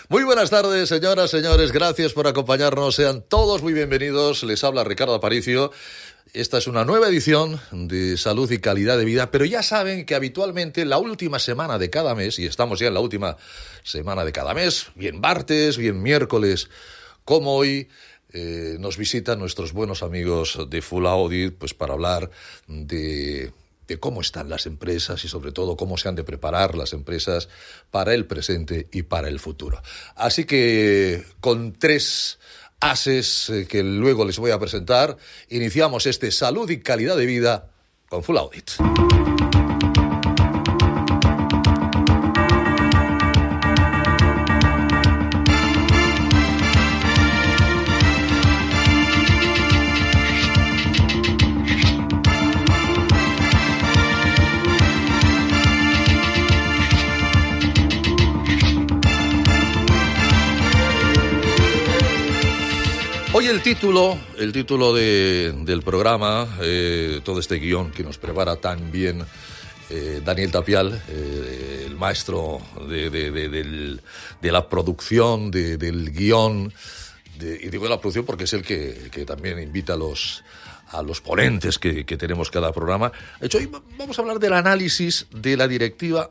Muy buenas tardes, señoras, señores. Gracias por acompañarnos. Sean todos muy bienvenidos. Les habla Ricardo Aparicio. Esta es una nueva edición de Salud y Calidad de Vida, pero ya saben que habitualmente la última semana de cada mes, y estamos ya en la última semana de cada mes, bien martes, bien miércoles, como hoy, nos visitan nuestros buenos amigos de Full Audit, pues para hablar de cómo están las empresas y sobre todo cómo se han de preparar las empresas para el presente y para el futuro. Así que con tres ases que luego les voy a presentar, iniciamos este Salud y Calidad de Vida con Full Audit. Hoy el título del programa, todo este guión que nos prepara tan bien Daniel Tapial, el maestro de la producción, del guión, y digo de la producción porque es el que también invita a los ponentes que tenemos cada programa. De hecho, hoy vamos a hablar del análisis de la directiva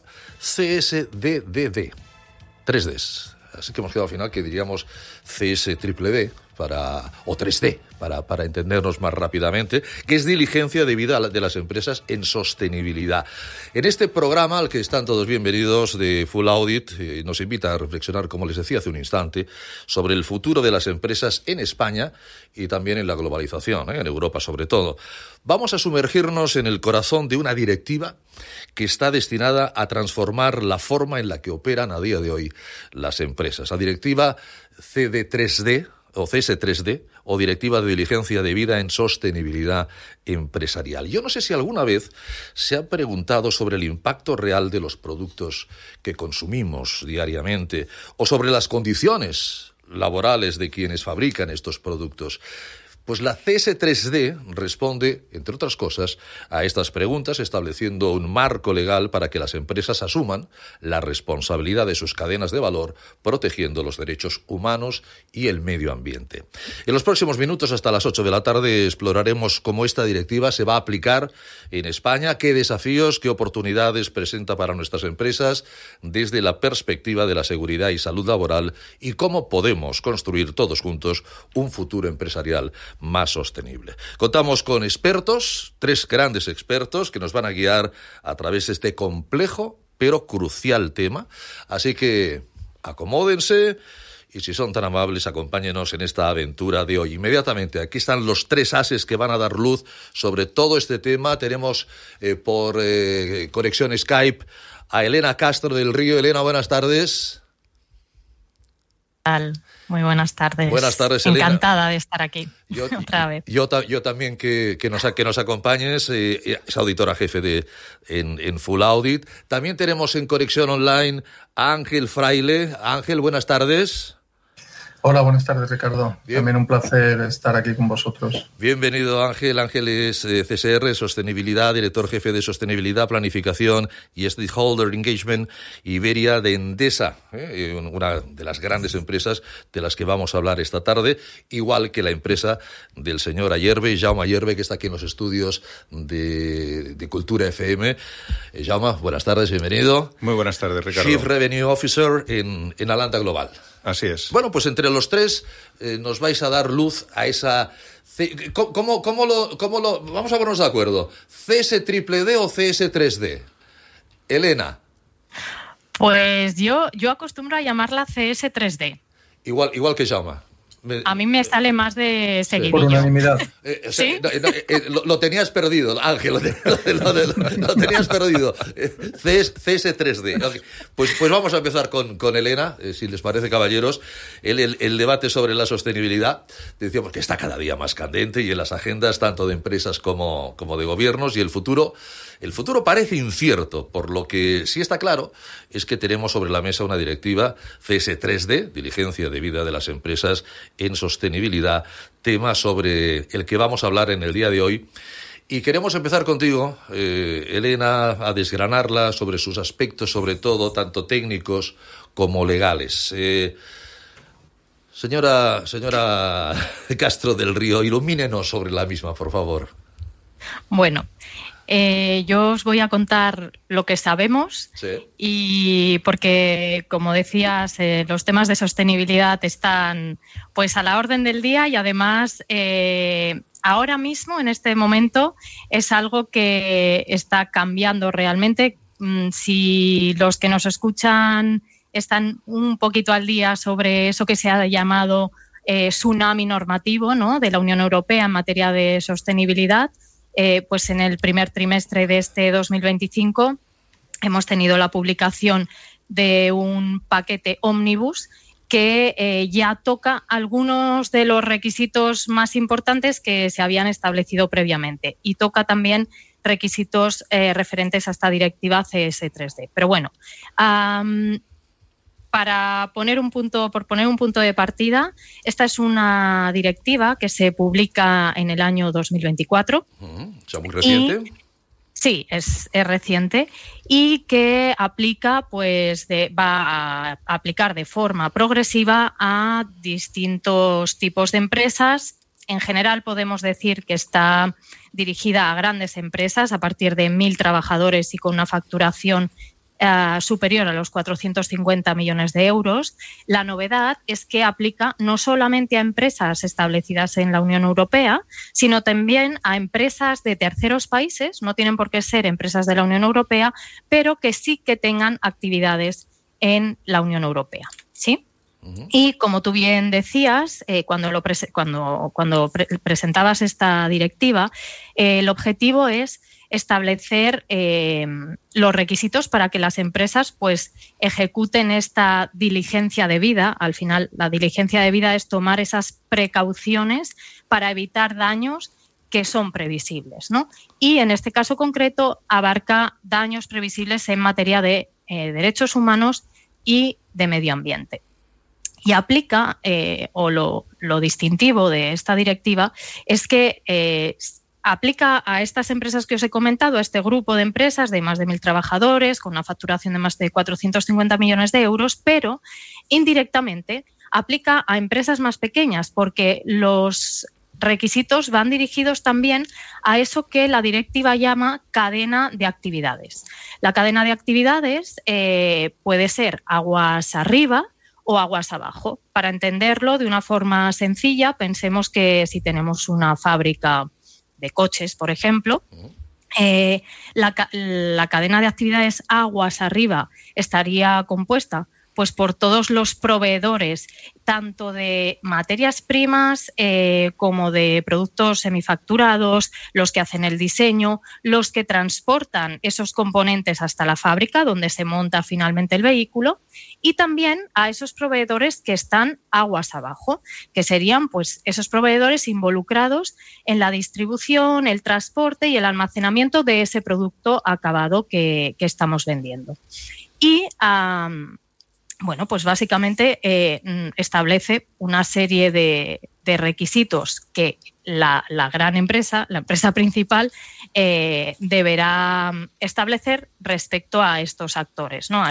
CSDDD, 3Ds. Así que hemos quedado al final que diríamos CSDD, o 3D, para entendernos más rápidamente, que es diligencia de vida de las empresas en sostenibilidad. En este programa, al que están todos bienvenidos de Full Audit, nos invita a reflexionar, como les decía hace un instante, sobre el futuro de las empresas en España y también en la globalización, en Europa sobre todo. Vamos a sumergirnos en el corazón de una directiva que está destinada a transformar la forma en la que operan a día de hoy las empresas. La directiva CD3D, o CS3D, o Directiva de Diligencia de Vida en Sostenibilidad Empresarial. Yo no sé si alguna vez se ha preguntado sobre el impacto real de los productos que consumimos diariamente, o sobre las condiciones laborales de quienes fabrican estos productos. Pues la CS3D responde, entre otras cosas, a estas preguntas, estableciendo un marco legal para que las empresas asuman la responsabilidad de sus cadenas de valor, protegiendo los derechos humanos y el medio ambiente. En los próximos minutos, hasta las 8 de la tarde, exploraremos cómo esta directiva se va a aplicar en España, qué desafíos, qué oportunidades presenta para nuestras empresas desde la perspectiva de la seguridad y salud laboral y cómo podemos construir todos juntos un futuro empresarial más sostenible. Contamos con expertos, 3 grandes expertos que nos van a guiar a través de este complejo pero crucial tema. Así que acomódense y, si son tan amables, acompáñenos en esta aventura de hoy. Inmediatamente, aquí están los 3 ases que van a dar luz sobre todo este tema. Tenemos por conexión Skype a Elena Castro del Río. Elena, buenas tardes. Muy buenas tardes. Buenas tardes, Elena. Encantada de estar aquí otra vez. Yo también que nos acompañes, es auditora jefe en Full Audit. También tenemos en conexión online a Ángel Fraile. Ángel, buenas tardes. Hola, buenas tardes, Ricardo. Bien. También un placer estar aquí con vosotros. Bienvenido, Ángel. Ángel es CSR, Sostenibilidad, director jefe de Sostenibilidad, Planificación y Stakeholder Engagement Iberia de Endesa, una de las grandes empresas de las que vamos a hablar esta tarde, igual que la empresa del señor Ayerbe, Jaume Ayerbe, que está aquí en los estudios de Cultura FM. Jaume, buenas tardes, bienvenido. Muy buenas tardes, Ricardo. Chief Revenue Officer en Atlanta Global. Así es. Bueno, pues entre los 3 nos vais a dar luz a esa... ¿Cómo lo vamos a ponernos de acuerdo? ¿CS3D o CS3D? Elena. Pues yo acostumbro a llamarla CS3D. Igual que Jaume. A mí me sale más de seguidillo. Por unanimidad. ¿Sí? Lo tenías perdido, Ángel, lo tenías perdido. CS3D. Okay. Pues vamos a empezar con Elena, si les parece, caballeros. El debate sobre la sostenibilidad, decíamos que está cada día más candente y en las agendas tanto de empresas como de gobiernos, y el futuro parece incierto, por lo que sí está claro es que tenemos sobre la mesa una directiva CS3D, Diligencia de Vida de las Empresas en Sostenibilidad, tema sobre el que vamos a hablar en el día de hoy Y queremos empezar contigo, Elena, a desgranarla sobre sus aspectos, sobre todo, tanto técnicos como legales. Señora Castro del Río, ilumínenos sobre la misma, por favor. Bueno, yo os voy a contar lo que sabemos, sí. Y porque, como decías, los temas de sostenibilidad están pues a la orden del día y además ahora mismo, en este momento, es algo que está cambiando realmente. Si los que nos escuchan están un poquito al día sobre eso que se ha llamado tsunami normativo, ¿no?, de la Unión Europea en materia de sostenibilidad, pues en el primer trimestre de este 2025 hemos tenido la publicación de un paquete ómnibus que ya toca algunos de los requisitos más importantes que se habían establecido previamente y toca también requisitos referentes a esta directiva CS3D. Pero bueno, por poner un punto de partida, esta es una directiva que se publica en el año 2024. O sea, muy reciente. Sí, es reciente y que aplica, va a aplicar de forma progresiva a distintos tipos de empresas. En general podemos decir que está dirigida a grandes empresas a partir de 1.000 trabajadores y con una facturación superior a los 450 millones de euros. La novedad es que aplica no solamente a empresas establecidas en la Unión Europea, sino también a empresas de terceros países, no tienen por qué ser empresas de la Unión Europea, pero que sí que tengan actividades en la Unión Europea, ¿sí? Uh-huh. Y como tú bien decías, cuando presentabas esta directiva, el objetivo es establecer los requisitos para que las empresas pues ejecuten esta diligencia debida. Al final, la diligencia debida es tomar esas precauciones para evitar daños que son previsibles, ¿no? Y en este caso concreto abarca daños previsibles en materia de derechos humanos y de medio ambiente. Y aplica, lo distintivo de esta directiva es que aplica a estas empresas que os he comentado, a este grupo de empresas de más de 1.000 trabajadores, con una facturación de más de 450 millones de euros, pero indirectamente aplica a empresas más pequeñas, porque los requisitos van dirigidos también a eso que la directiva llama cadena de actividades. La cadena de actividades puede ser aguas arriba o aguas abajo. Para entenderlo de una forma sencilla, pensemos que si tenemos una fábrica de coches, por ejemplo, la cadena de actividades aguas arriba estaría compuesta pues por todos los proveedores, tanto de materias primas como de productos semifacturados, los que hacen el diseño, los que transportan esos componentes hasta la fábrica donde se monta finalmente el vehículo, y también a esos proveedores que están aguas abajo, que serían pues esos proveedores involucrados en la distribución, el transporte y el almacenamiento de ese producto acabado que estamos vendiendo. Y bueno, pues básicamente establece una serie de requisitos que la gran empresa, la empresa principal, deberá establecer respecto a estos actores, ¿no? A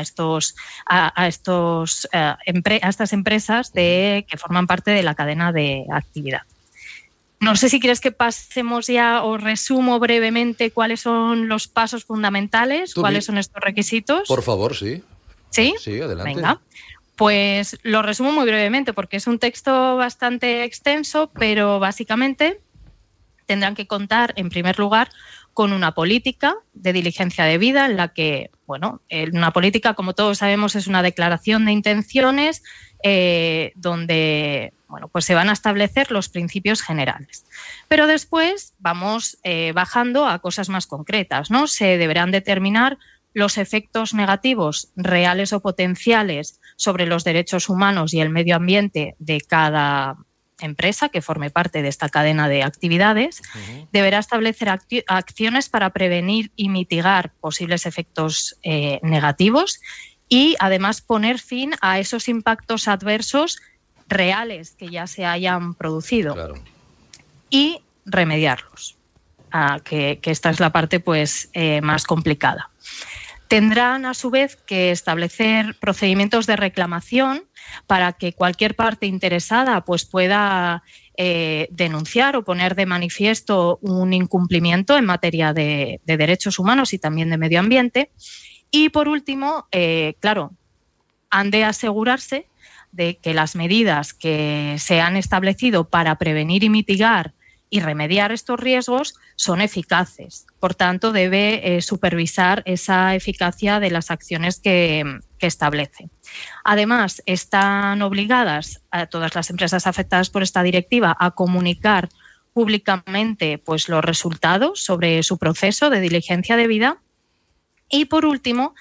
estas empresas que forman parte de la cadena de actividad. No sé si quieres que pasemos ya o resumo brevemente cuáles son los pasos fundamentales, cuáles son estos requisitos. Por favor, sí. ¿Sí? Sí, adelante. Venga. Pues lo resumo muy brevemente porque es un texto bastante extenso, pero básicamente tendrán que contar, en primer lugar, con una política de diligencia debida en la que, bueno, una política, como todos sabemos, es una declaración de intenciones donde, bueno, pues se van a establecer los principios generales. Pero después vamos bajando a cosas más concretas, ¿no? Se deberán determinar los efectos negativos reales o potenciales sobre los derechos humanos y el medio ambiente de cada empresa que forme parte de esta cadena de actividades. Uh-huh. Deberá establecer acciones para prevenir y mitigar posibles efectos negativos y además poner fin a esos impactos adversos reales que ya se hayan producido. Claro. Y remediarlos. que esta es la parte pues más complicada. Tendrán a su vez que establecer procedimientos de reclamación para que cualquier parte interesada pues pueda denunciar o poner de manifiesto un incumplimiento en materia de derechos humanos y también de medio ambiente. Y por último, claro, han de asegurarse de que las medidas que se han establecido para prevenir y mitigar y remediar estos riesgos son eficaces. Por tanto, debe supervisar esa eficacia de las acciones que establece. Además, están obligadas a todas las empresas afectadas por esta directiva a comunicar públicamente pues, los resultados sobre su proceso de diligencia debida. Y, por último,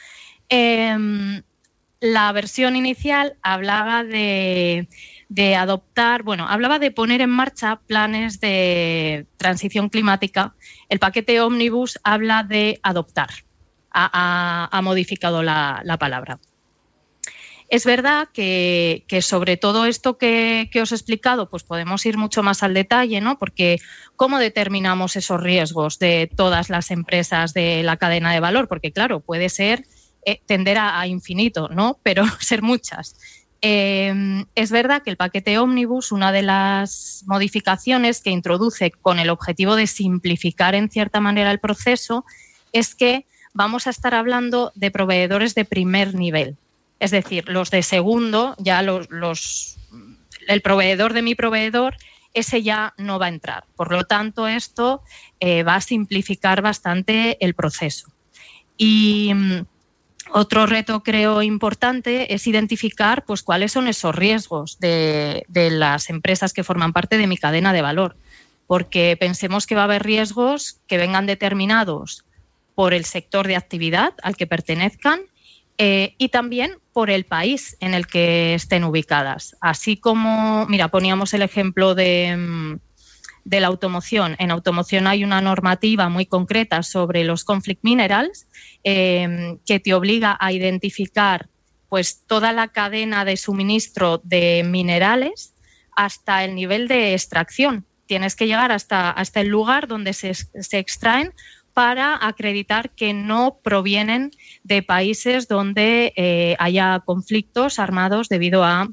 la versión inicial hablaba de adoptar, hablaba de poner en marcha planes de transición climática. El paquete Ómnibus habla de adoptar, ha modificado la palabra. Es verdad que sobre todo esto que os he explicado, pues podemos ir mucho más al detalle, ¿no? Porque ¿cómo determinamos esos riesgos de todas las empresas de la cadena de valor? Porque claro, puede ser tender a infinito, ¿no? Pero ser muchas. Es verdad que el paquete Ómnibus, una de las modificaciones que introduce con el objetivo de simplificar en cierta manera el proceso es que vamos a estar hablando de proveedores de primer nivel. Es decir, los de segundo, ya el proveedor de mi proveedor, ese ya no va a entrar. Por lo tanto, esto va a simplificar bastante el proceso. Y otro reto, creo, importante es identificar pues, cuáles son esos riesgos de las empresas que forman parte de mi cadena de valor. Porque pensemos que va a haber riesgos que vengan determinados por el sector de actividad al que pertenezcan y también por el país en el que estén ubicadas. Así como, mira, poníamos el ejemplo de la automoción. En automoción hay una normativa muy concreta sobre los conflict minerals que te obliga a identificar pues, toda la cadena de suministro de minerales hasta el nivel de extracción. Tienes que llegar hasta el lugar donde se extraen para acreditar que no provienen de países donde haya conflictos armados debido a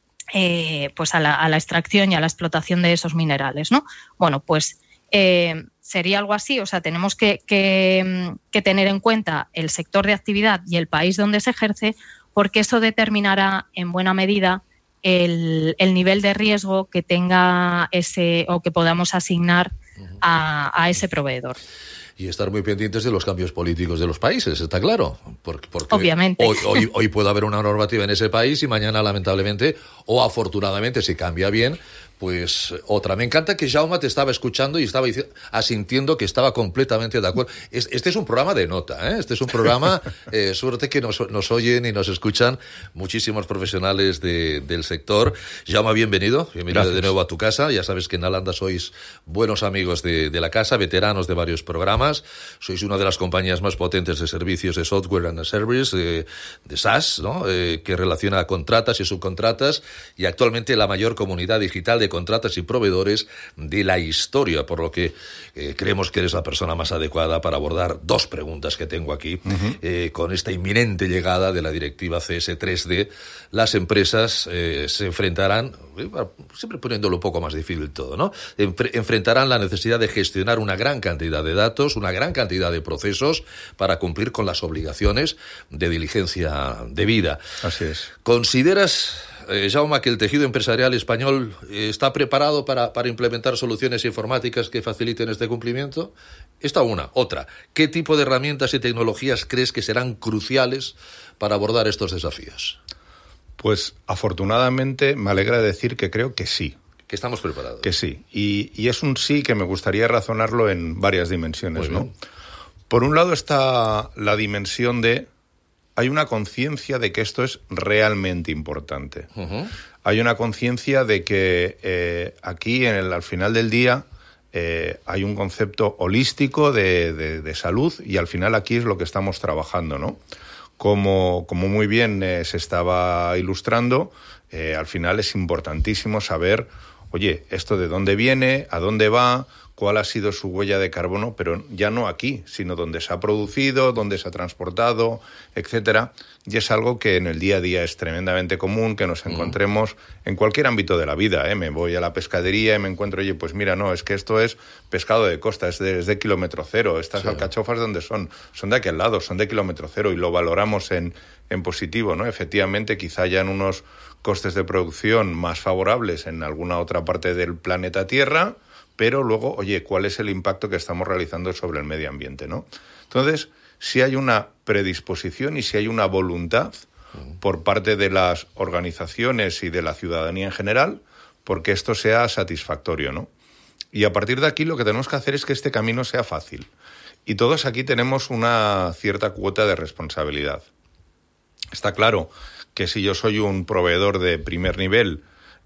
la extracción y a la explotación de esos minerales, ¿no? Bueno, pues sería algo así, o sea, tenemos que tener en cuenta el sector de actividad y el país donde se ejerce, porque eso determinará en buena medida el nivel de riesgo que tenga ese o que podamos asignar a ese proveedor. Y estar muy pendientes de los cambios políticos de los países, está claro. Porque obviamente. Hoy puede haber una normativa en ese país y mañana, lamentablemente, o afortunadamente, si cambia bien, pues otra. Me encanta que Jaume te estaba escuchando y estaba asintiendo que estaba completamente de acuerdo. Este es un programa de nota, ¿eh? Este es un programa, suerte que nos oyen y nos escuchan muchísimos profesionales del sector. Jaume, bienvenido de nuevo a tu casa. Ya sabes que en Alanda sois buenos amigos de la casa, veteranos de varios programas. Sois una de las compañías más potentes de servicios de software and service, de SaaS, ¿no? Que relaciona contratas y subcontratas, y actualmente la mayor comunidad digital de contratas y proveedores de la historia, por lo que creemos que eres la persona más adecuada para abordar dos preguntas que tengo aquí. Con esta inminente llegada de la directiva CS3D, las empresas se enfrentarán, siempre poniéndolo un poco más difícil todo, ¿no? Enfrentarán la necesidad de gestionar una gran cantidad de datos, una gran cantidad de procesos para cumplir con las obligaciones de diligencia debida. Así es. ¿Consideras, Jaume, que el tejido empresarial español está preparado para implementar soluciones informáticas que faciliten este cumplimiento? Esta una. Otra, ¿qué tipo de herramientas y tecnologías crees que serán cruciales para abordar estos desafíos? Pues afortunadamente me alegra decir que creo que sí. Que estamos preparados. Que sí. Y es un sí que me gustaría razonarlo en varias dimensiones, ¿no? Por un lado está la dimensión de hay una conciencia de que esto es realmente importante. Hay una conciencia de que aquí, al final del día, hay un concepto holístico de salud, y al final aquí es lo que estamos trabajando, ¿no? Como muy bien se estaba ilustrando, al final es importantísimo saber, oye, esto de dónde viene, a dónde va, cuál ha sido su huella de carbono, pero ya no aquí, sino donde se ha producido, donde se ha transportado, etcétera. Y es algo que en el día a día es tremendamente común que nos encontremos en cualquier ámbito de la vida. Me voy a la pescadería y me encuentro, oye, pues mira, no, es que esto es pescado de costa, es de kilómetro cero. Estas alcachofas, ¿dónde son? Son de aquel lado, son de kilómetro cero, y lo valoramos en positivo, ¿no? Efectivamente, quizá hayan unos costes de producción más favorables en alguna otra parte del planeta Tierra, pero luego, oye, ¿cuál es el impacto que estamos realizando sobre el medio ambiente, ¿no? Entonces, si hay una predisposición y si hay una voluntad por parte de las organizaciones y de la ciudadanía en general, porque esto sea satisfactorio, ¿no? Y a partir de aquí lo que tenemos que hacer es que este camino sea fácil. Y todos aquí tenemos una cierta cuota de responsabilidad. Está claro que si yo soy un proveedor de primer nivel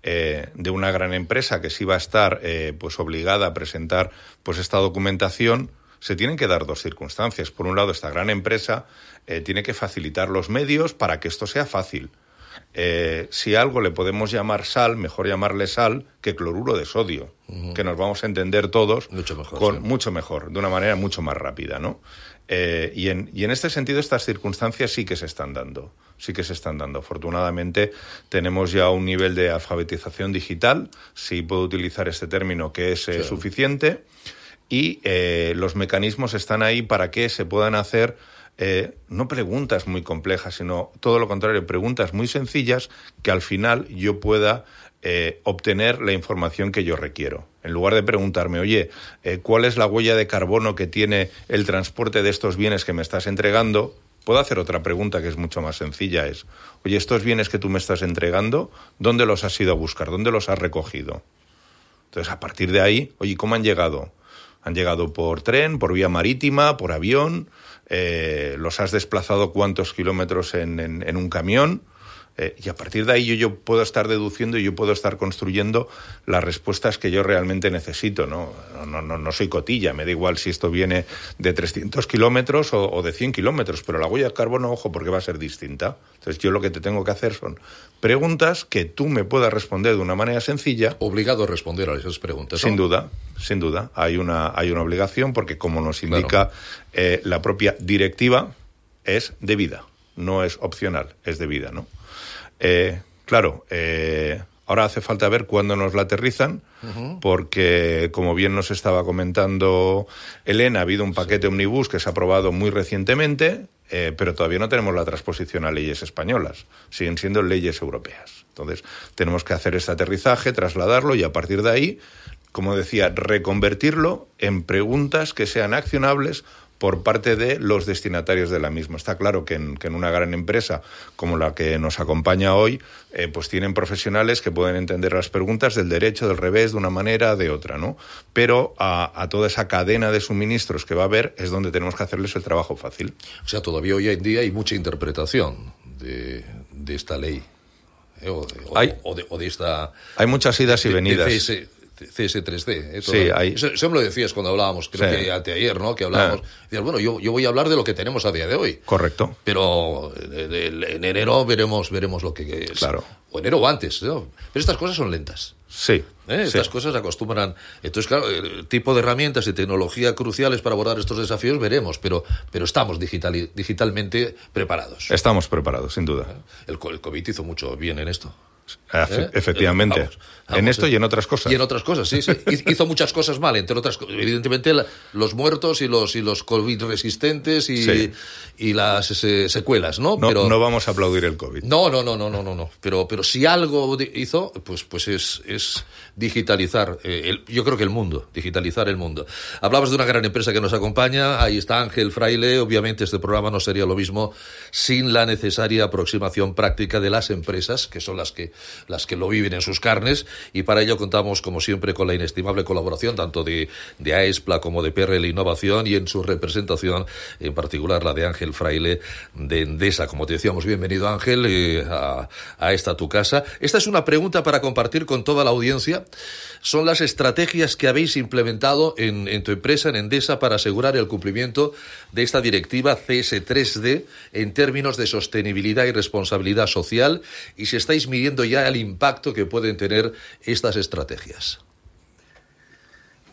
de una gran empresa que sí va a estar pues obligada a presentar pues esta documentación, se tienen que dar dos circunstancias. Por un lado, esta gran empresa tiene que facilitar los medios para que esto sea fácil. Si algo le podemos llamar sal, mejor llamarle sal que cloruro de sodio, que nos vamos a entender todos mucho mejor, de una manera mucho más rápida, ¿no? Y en este sentido, estas circunstancias sí que se están dando. Afortunadamente, tenemos ya un nivel de alfabetización digital, si puedo utilizar este término, que es suficiente, y los mecanismos están ahí para que se puedan hacer no preguntas muy complejas, sino todo lo contrario, preguntas muy sencillas que al final yo pueda obtener la información que yo requiero. En lugar de preguntarme, oye, ¿cuál es la huella de carbono que tiene el transporte de estos bienes que me estás entregando? Puedo hacer otra pregunta que es mucho más sencilla, es, oye, estos bienes que tú me estás entregando, ¿dónde los has ido a buscar? ¿Dónde los has recogido? Entonces, a partir de ahí, oye, ¿cómo han llegado? ¿Han llegado por tren, por vía marítima, por avión? ¿Los has desplazado cuántos kilómetros en un camión? Y a partir de ahí yo puedo estar deduciendo y yo puedo estar construyendo las respuestas que yo realmente necesito, ¿no? No soy cotilla, me da igual si esto viene de 300 kilómetros o de 100 kilómetros, pero la huella de carbono, ojo, porque va a ser distinta. Entonces yo lo que te tengo que hacer son preguntas que tú me puedas responder de una manera sencilla. Obligado a responder a esas preguntas, ¿no? Sin duda. Hay una obligación porque, como nos indica la propia directiva, es debida, no es opcional, es debida, ¿no? Ahora hace falta ver cuándo nos la aterrizan, porque, como bien nos estaba comentando Elena, ha habido un paquete omnibus que se ha aprobado muy recientemente, pero todavía no tenemos la transposición a leyes españolas, siguen siendo leyes europeas. Entonces, tenemos que hacer este aterrizaje, trasladarlo y a partir de ahí, como decía, reconvertirlo en preguntas que sean accionables por parte de los destinatarios de la misma. Está claro que en una gran empresa como la que nos acompaña hoy, pues tienen profesionales que pueden entender las preguntas del derecho, del revés, de una manera, de otra, ¿no? Pero a toda esa cadena de suministros que va a haber es donde tenemos que hacerles el trabajo fácil. O sea, todavía hoy en día hay mucha interpretación de esta ley. O de esta... Hay muchas idas y venidas. CS3D. Sí, hay... Eso me lo decías cuando hablábamos, creo que anteayer, ¿no? Que hablábamos. Decías, bueno, yo voy a hablar de lo que tenemos a día de hoy. Correcto. Pero en enero veremos lo que es. Claro. O enero o antes, ¿no? Pero estas cosas son lentas. Sí. Estas cosas acostumbran. Entonces, claro, el tipo de herramientas y tecnología cruciales para abordar estos desafíos veremos, pero estamos digitalmente preparados. Estamos preparados, sin duda. El COVID hizo mucho bien en esto. Efectivamente. Vamos, en esto y en otras cosas. Y en otras cosas, sí. Hizo muchas cosas mal, entre otras cosas. Evidentemente, los muertos y los COVID resistentes y las secuelas, ¿no? No vamos a aplaudir el COVID. No. Pero si algo hizo, pues es digitalizar, yo creo que digitalizar el mundo. Hablabas de una gran empresa que nos acompaña, ahí está Ángel Fraile. Obviamente este programa no sería lo mismo sin la necesaria aproximación práctica de las empresas, que son las que lo viven en sus carnes, y para ello contamos, como siempre, con la inestimable colaboración tanto de AESPLA como de PRL Innovación, y en su representación, en particular la de Ángel Fraile de Endesa. Como te decíamos, bienvenido, Ángel, a esta tu casa. Esta es una pregunta para compartir con toda la audiencia. Son las estrategias que habéis implementado en tu empresa, en Endesa, para asegurar el cumplimiento de esta directiva CS3D en términos de sostenibilidad y responsabilidad social, y si estáis midiendo ya el impacto que pueden tener estas estrategias.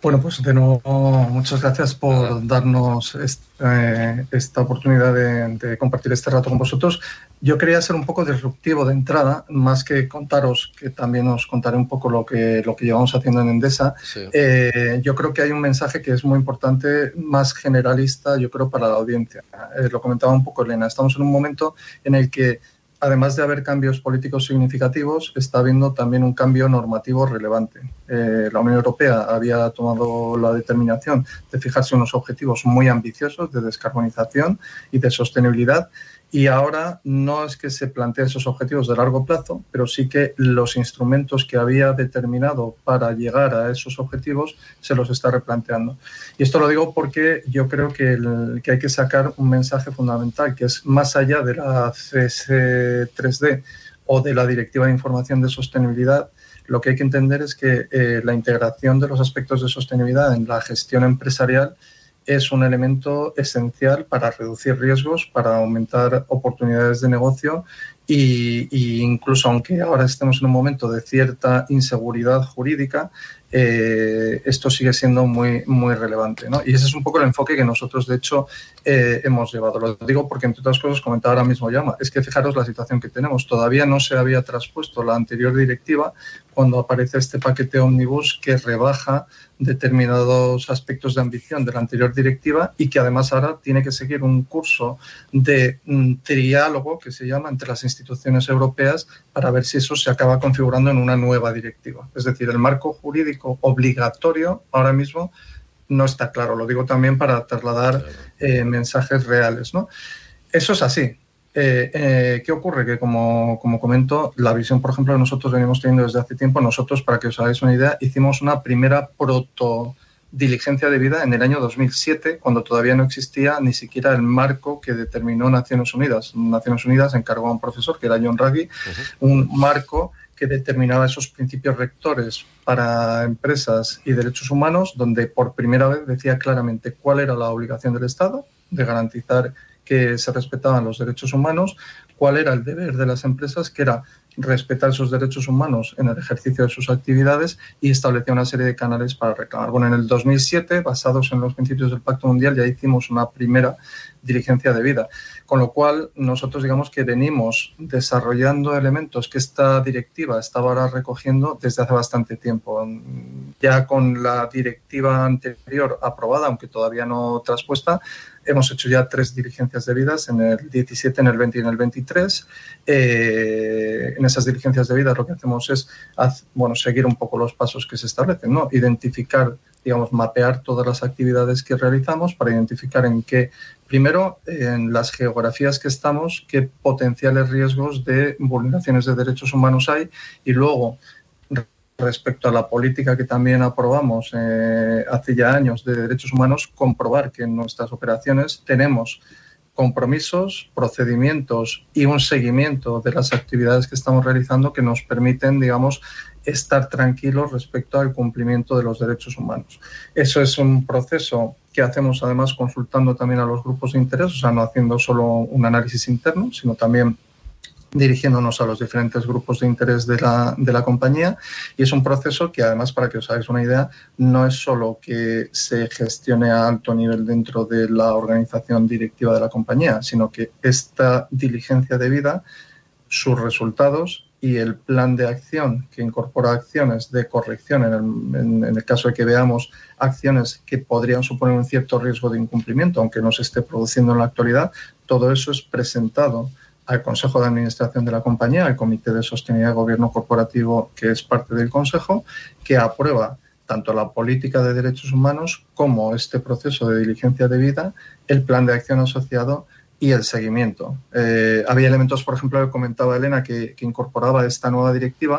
Bueno, pues de nuevo, muchas gracias por darnos esta oportunidad de compartir este rato con vosotros. Yo quería ser un poco disruptivo de entrada, más que contaros, que también os contaré un poco lo que llevamos haciendo en Endesa. Sí. Yo creo que hay un mensaje que es muy importante, más generalista, yo creo, para la audiencia. Lo comentaba un poco Elena, estamos en un momento en el que, además de haber cambios políticos significativos, está habiendo también un cambio normativo relevante. La Unión Europea había tomado la determinación de fijarse unos objetivos muy ambiciosos de descarbonización y de sostenibilidad, y ahora no es que se planteen esos objetivos de largo plazo, pero sí que los instrumentos que había determinado para llegar a esos objetivos se los está replanteando. Y esto lo digo porque yo creo que hay que sacar un mensaje fundamental, que es más allá de la CS3D o de la Directiva de Información de Sostenibilidad. Lo que hay que entender es que la integración de los aspectos de sostenibilidad en la gestión empresarial es un elemento esencial para reducir riesgos, para aumentar oportunidades de negocio y incluso aunque ahora estemos en un momento de cierta inseguridad jurídica, esto sigue siendo muy, muy relevante, ¿no? Y ese es un poco el enfoque que nosotros, de hecho, hemos llevado. Lo digo porque, entre otras cosas, comentaba ahora mismo Llama, es que fijaros la situación que tenemos. Todavía no se había traspuesto la anterior directiva cuando aparece este paquete ómnibus que rebaja determinados aspectos de ambición de la anterior directiva y que además ahora tiene que seguir un curso de triálogo que se llama entre las instituciones europeas para ver si eso se acaba configurando en una nueva directiva. Es decir, el marco jurídico obligatorio ahora mismo no está claro. Lo digo también para trasladar mensajes reales, ¿no? Eso es así. ¿Qué ocurre? Que como comento, la visión, por ejemplo, que nosotros venimos teniendo desde hace tiempo, nosotros, para que os hagáis una idea, hicimos una primera diligencia de vida en el año 2007, cuando todavía no existía ni siquiera el marco que determinó Naciones Unidas. Naciones Unidas encargó a un profesor, que era John Ruggie, un marco que determinaba esos principios rectores para empresas y derechos humanos, donde por primera vez decía claramente cuál era la obligación del Estado de garantizar que se respetaban los derechos humanos, cuál era el deber de las empresas, que era respetar esos derechos humanos en el ejercicio de sus actividades, y establecía una serie de canales para reclamar. Bueno, en el 2007, basados en los principios del Pacto Mundial, ya hicimos una primera diligencia de vida, con lo cual nosotros digamos que venimos desarrollando elementos que esta directiva estaba ahora recogiendo desde hace bastante tiempo. Ya con la directiva anterior aprobada, aunque todavía no traspuesta, hemos hecho ya 3 diligencias de vidas, en el 17, en el 20 y en el 23. En esas diligencias de vida lo que hacemos es seguir un poco los pasos que se establecen, ¿no? Identificar, digamos, mapear todas las actividades que realizamos para identificar en qué, primero, en las geografías que estamos, qué potenciales riesgos de vulneraciones de derechos humanos hay, y luego, respecto a la política que también aprobamos hace ya años de derechos humanos, comprobar que en nuestras operaciones tenemos compromisos, procedimientos y un seguimiento de las actividades que estamos realizando que nos permiten, digamos, estar tranquilos respecto al cumplimiento de los derechos humanos. Eso es un proceso que hacemos además consultando también a los grupos de interés, o sea, no haciendo solo un análisis interno, sino también dirigiéndonos a los diferentes grupos de interés de la compañía, y es un proceso que además, para que os hagáis una idea, no es solo que se gestione a alto nivel dentro de la organización directiva de la compañía, sino que esta diligencia de vida, sus resultados y el plan de acción que incorpora acciones de corrección en el caso de que veamos acciones que podrían suponer un cierto riesgo de incumplimiento, aunque no se esté produciendo en la actualidad, todo eso es presentado al Consejo de Administración de la compañía, al Comité de Sostenibilidad de Gobierno Corporativo, que es parte del Consejo, que aprueba tanto la política de derechos humanos como este proceso de diligencia de vida, el plan de acción asociado y el seguimiento. Había elementos, por ejemplo, que comentaba Elena, que incorporaba esta nueva directiva,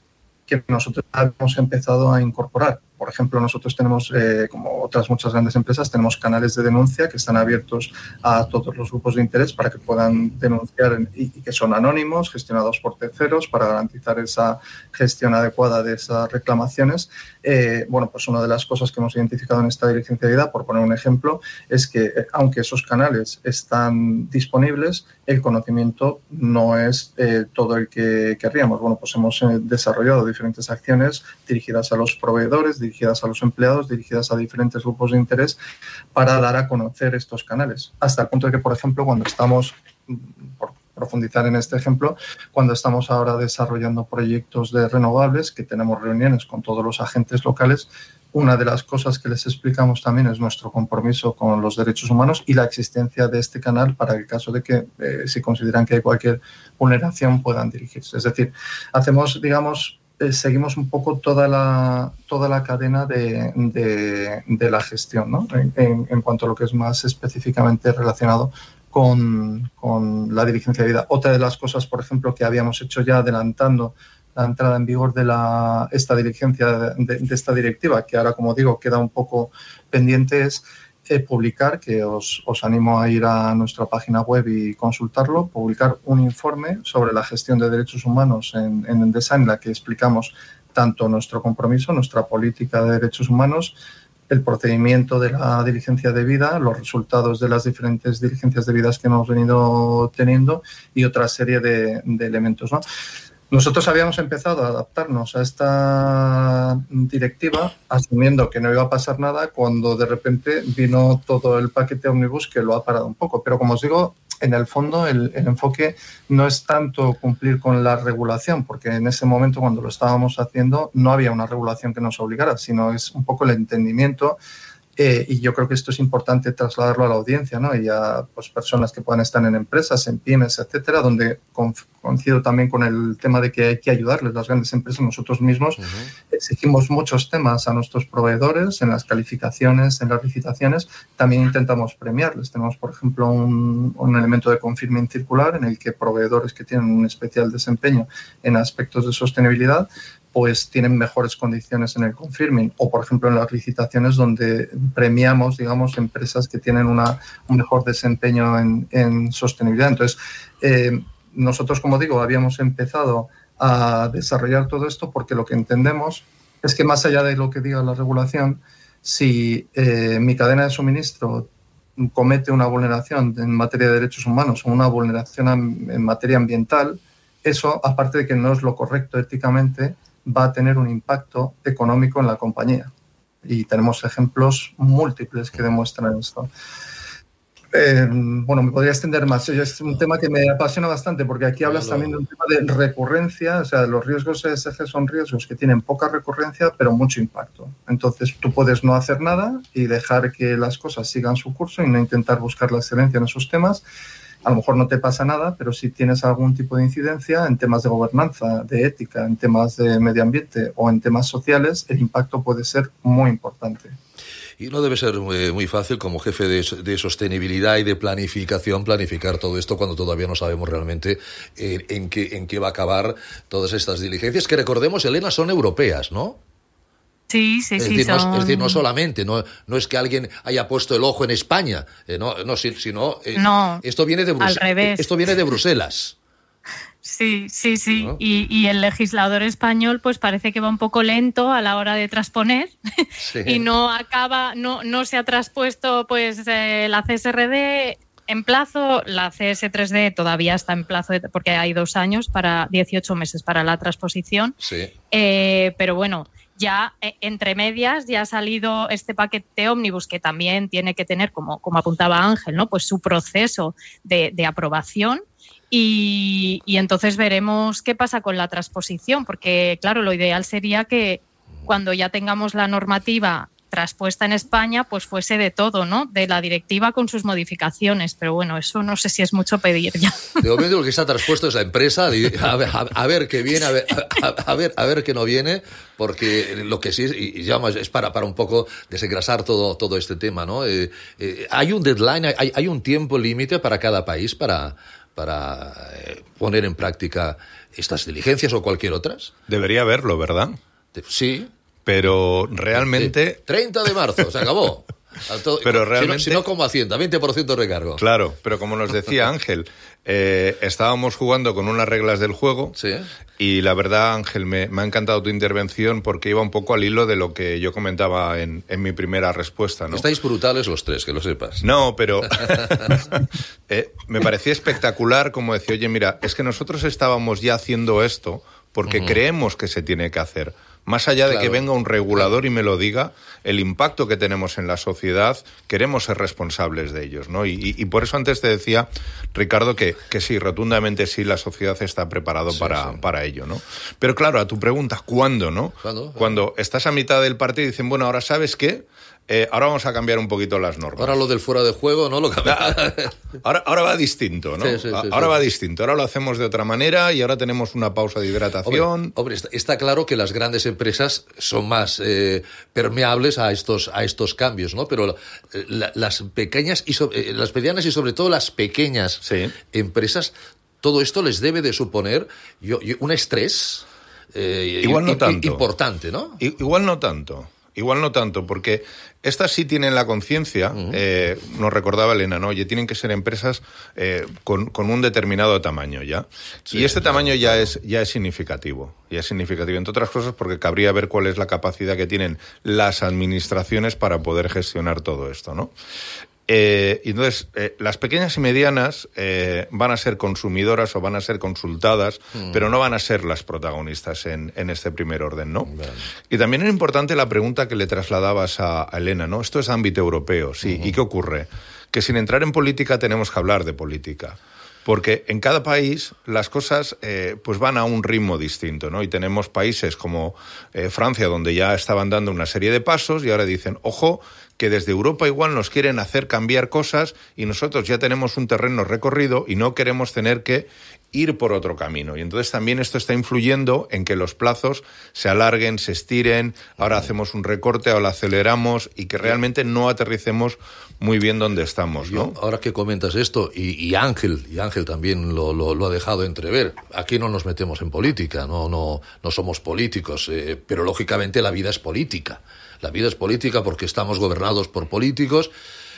que nosotros hemos empezado a incorporar. Por ejemplo, nosotros tenemos, como otras muchas grandes empresas, tenemos canales de denuncia que están abiertos a todos los grupos de interés para que puedan denunciar y que son anónimos, gestionados por terceros, para garantizar esa gestión adecuada de esas reclamaciones. Pues una de las cosas que hemos identificado en esta diligencia de vida, por poner un ejemplo, es que aunque esos canales están disponibles, el conocimiento no es todo el que querríamos. Bueno, pues hemos desarrollado diferentes acciones dirigidas a los proveedores, dirigidas a los empleados, dirigidas a diferentes grupos de interés, para dar a conocer estos canales. Hasta el punto de que, por ejemplo, cuando estamos, por profundizar en este ejemplo, cuando estamos ahora desarrollando proyectos de renovables, que tenemos reuniones con todos los agentes locales, una de las cosas que les explicamos también es nuestro compromiso con los derechos humanos y la existencia de este canal para el caso de que, si consideran que hay cualquier vulneración, puedan dirigirse. Es decir, hacemos, digamos, seguimos un poco toda la cadena de la gestión, ¿no? En cuanto a lo que es más específicamente relacionado con la diligencia de vida. Otra de las cosas, por ejemplo, que habíamos hecho ya adelantando la entrada en vigor de esta diligencia de esta directiva, que ahora, como digo, queda un poco pendiente, es publicar, que os animo a ir a nuestra página web y consultarlo, publicar un informe sobre la gestión de derechos humanos en Endesa, en la que explicamos tanto nuestro compromiso, nuestra política de derechos humanos, el procedimiento de la diligencia de vida, los resultados de las diferentes diligencias de vidas que hemos venido teniendo y otra serie de elementos, ¿no? Nosotros habíamos empezado a adaptarnos a esta directiva asumiendo que no iba a pasar nada, cuando de repente vino todo el paquete Omnibus que lo ha parado un poco. Pero, como os digo, en el fondo el enfoque no es tanto cumplir con la regulación, porque en ese momento, cuando lo estábamos haciendo, no había una regulación que nos obligara, sino es un poco el entendimiento. Y yo creo que esto es importante trasladarlo a la audiencia, ¿no? Y a pues, personas que puedan estar en empresas, en pymes, etcétera, donde coincido también con el tema de que hay que ayudarles. Las grandes empresas, nosotros mismos, exigimos muchos temas a nuestros proveedores en las calificaciones, en las licitaciones. También intentamos premiarles. Tenemos, por ejemplo, un elemento de confirming circular en el que proveedores que tienen un especial desempeño en aspectos de sostenibilidad pues tienen mejores condiciones en el confirming, o por ejemplo en las licitaciones, donde premiamos, digamos, empresas que tienen un mejor desempeño en sostenibilidad. Entonces, nosotros, como digo, habíamos empezado a desarrollar todo esto porque lo que entendemos es que, más allá de lo que diga la regulación, si mi cadena de suministro comete una vulneración en materia de derechos humanos o una vulneración en materia ambiental, eso, aparte de que no es lo correcto éticamente, va a tener un impacto económico en la compañía. Y tenemos ejemplos múltiples que demuestran esto. Bueno, me podría extender más. Es un tema que me apasiona bastante, porque aquí hablas también de un tema de recurrencia. O sea, los riesgos ESG son riesgos que tienen poca recurrencia, pero mucho impacto. Entonces, tú puedes no hacer nada y dejar que las cosas sigan su curso y no intentar buscar la excelencia en esos temas. A lo mejor no te pasa nada, pero si tienes algún tipo de incidencia en temas de gobernanza, de ética, en temas de medio ambiente o en temas sociales, el impacto puede ser muy importante. Y no debe ser muy fácil, como jefe de sostenibilidad y de planificar todo esto cuando todavía no sabemos realmente en qué va a acabar todas estas diligencias, que, recordemos, Elena, son europeas, ¿no? Sí. Es decir, no solamente, no es que alguien haya puesto el ojo en España, sino esto viene de Bruselas. Al revés. Esto viene de Bruselas. Sí. ¿No? Y el legislador español pues parece que va un poco lento a la hora de transponer y no se ha traspuesto pues la CSRD en plazo. La CS3D todavía está en plazo porque hay 2 años, 18 meses para la transposición. Sí. Pero bueno, ya entre medias ya ha salido este paquete Omnibus, que también tiene que tener, como apuntaba Ángel, ¿no? Pues su proceso de aprobación. Y entonces veremos qué pasa con la transposición, porque claro, lo ideal sería que cuando ya tengamos la normativa traspuesta en España, pues fuese de todo, ¿no? De la directiva con sus modificaciones, pero bueno, eso no sé si es mucho pedir ya. De momento lo que está traspuesto es la empresa, a ver qué viene, a ver qué no viene, porque lo que sí y ya es para un poco desengrasar todo este tema, ¿no? Hay un deadline, hay un tiempo límite para cada país para poner en práctica estas diligencias o cualquier otras. Debería haberlo, ¿verdad? Sí. Pero realmente... 30 de marzo, se acabó. Pero realmente... Si no, como Hacienda, 20% de recargo. Claro, pero como nos decía Ángel, estábamos jugando con unas reglas del juego. Sí. Y la verdad, Ángel, me ha encantado tu intervención, porque iba un poco al hilo de lo que yo comentaba en mi primera respuesta, ¿no? Estáis brutales los tres, que lo sepas. No, pero me parecía espectacular como decía, oye, mira, es que nosotros estábamos ya haciendo esto porque creemos que se tiene que hacer. Más allá de que venga un regulador y me lo diga, el impacto que tenemos en la sociedad, queremos ser responsables de ellos, ¿no? Y por eso antes te decía, Ricardo, que sí, rotundamente sí, la sociedad está preparada para ello, ¿no? Pero claro, a tu pregunta, ¿cuándo, no? ¿Cuándo? Cuando estás a mitad del partido y dicen, bueno, ahora ¿sabes qué? Ahora vamos a cambiar un poquito las normas. Ahora lo del fuera de juego, ¿no? Ahora va distinto, ¿no? Ahora va distinto. Ahora lo hacemos de otra manera y ahora tenemos una pausa de hidratación. Hombre, está claro que las grandes empresas son más permeables a estos cambios, ¿no? Pero las pequeñas las medianas y sobre todo las pequeñas empresas, todo esto les debe de suponer un estrés igual no tanto. Importante, ¿no? Igual no tanto, porque estas sí tienen la conciencia, nos recordaba Elena, ¿no? Oye, tienen que ser empresas con un determinado tamaño, ¿ya? Sí, y este tamaño ya es significativo. Ya es significativo, entre otras cosas, porque cabría ver cuál es la capacidad que tienen las administraciones para poder gestionar todo esto, ¿no? Y entonces, las pequeñas y medianas van a ser consumidoras o van a ser consultadas, pero no van a ser las protagonistas en este primer orden, ¿no? Bien. Y también es importante la pregunta que le trasladabas a Elena, ¿no? Esto es ámbito europeo, sí. ¿Y qué ocurre? Que sin entrar en política tenemos que hablar de política. Porque en cada país las cosas pues van a un ritmo distinto, ¿no? Y tenemos países como Francia, donde ya estaban dando una serie de pasos y ahora dicen, ojo, que desde Europa igual nos quieren hacer cambiar cosas y nosotros ya tenemos un terreno recorrido y no queremos tener que ir por otro camino. Y entonces también esto está influyendo en que los plazos se alarguen, se estiren, ahora hacemos un recorte, ahora aceleramos y que realmente no aterricemos muy bien donde estamos, ¿no? Ahora que comentas esto, y Ángel también lo ha dejado entrever, aquí no nos metemos en política, no somos políticos, pero lógicamente la vida es política. La vida es política porque estamos gobernados por políticos.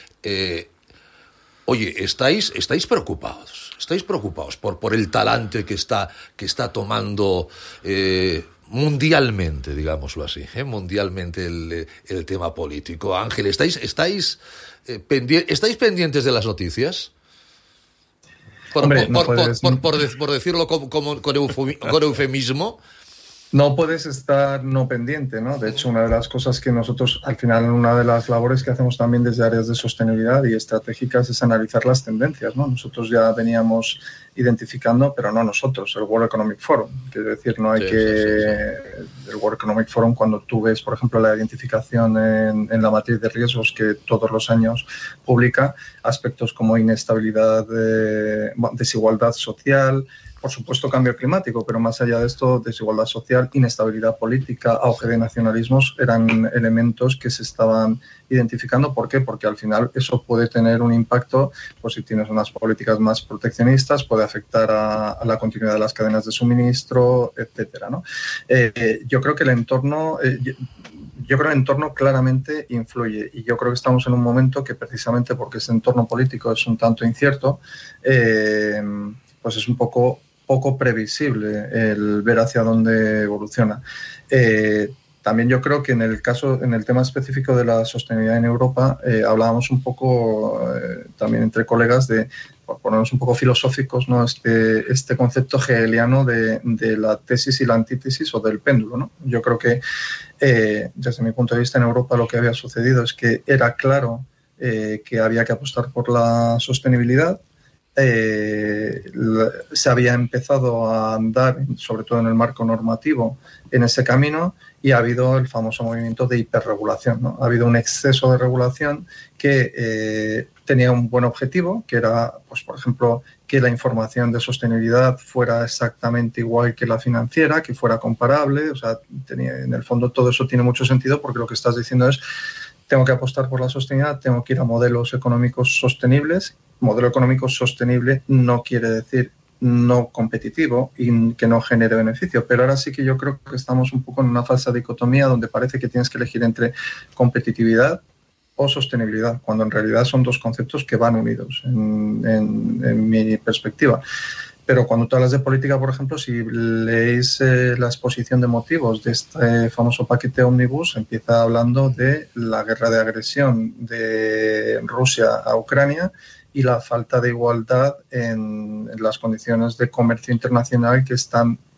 Oye, ¿estáis preocupados? ¿Estáis preocupados por el talante que está tomando mundialmente, digámoslo así, mundialmente el tema político? Ángel, ¿estáis pendientes de las noticias? Por decirlo con eufemismo. No puedes estar no pendiente, ¿no? De hecho, una de las cosas que nosotros, al final, una de las labores que hacemos también desde áreas de sostenibilidad y estratégicas es analizar las tendencias, ¿no? Nosotros ya veníamos identificando, pero no nosotros, el World Economic Forum. Quiero decir, no hay el World Economic Forum, cuando tú ves, por ejemplo, la identificación en la matriz de riesgos que todos los años publica, aspectos como inestabilidad, desigualdad social, por supuesto, cambio climático, pero más allá de esto, desigualdad social, inestabilidad política, auge de nacionalismos, eran elementos que se estaban identificando. ¿Por qué? Porque al final eso puede tener un impacto, pues si tienes unas políticas más proteccionistas, puede afectar a la continuidad de las cadenas de suministro, etcétera, ¿no? Yo creo que el entorno claramente influye y yo creo que estamos en un momento que precisamente porque ese entorno político es un tanto incierto, pues es un poco previsible el ver hacia dónde evoluciona. También yo creo que en el tema específico de la sostenibilidad en Europa, hablábamos un poco también entre colegas por ponernos un poco filosóficos, ¿no? Este concepto hegeliano de la tesis y la antítesis o del péndulo, ¿no? Yo creo que desde mi punto de vista en Europa lo que había sucedido es que era claro que había que apostar por la sostenibilidad. Se había empezado a andar, sobre todo en el marco normativo, en ese camino y ha habido el famoso movimiento de hiperregulación, ¿no? Ha habido un exceso de regulación que tenía un buen objetivo, que era, pues, por ejemplo, que la información de sostenibilidad fuera exactamente igual que la financiera, que fuera comparable. O sea, en el fondo todo eso tiene mucho sentido porque lo que estás diciendo es tengo que apostar por la sostenibilidad, tengo que ir a modelos económicos sostenibles. Modelo económico sostenible no quiere decir no competitivo y que no genere beneficio, pero ahora sí que yo creo que estamos un poco en una falsa dicotomía donde parece que tienes que elegir entre competitividad o sostenibilidad, cuando en realidad son dos conceptos que van unidos en mi perspectiva. Pero cuando tú hablas de política, por ejemplo, si leéis la exposición de motivos de este famoso paquete Omnibus, empieza hablando de la guerra de agresión de Rusia a Ucrania y la falta de igualdad en las condiciones de comercio internacional que están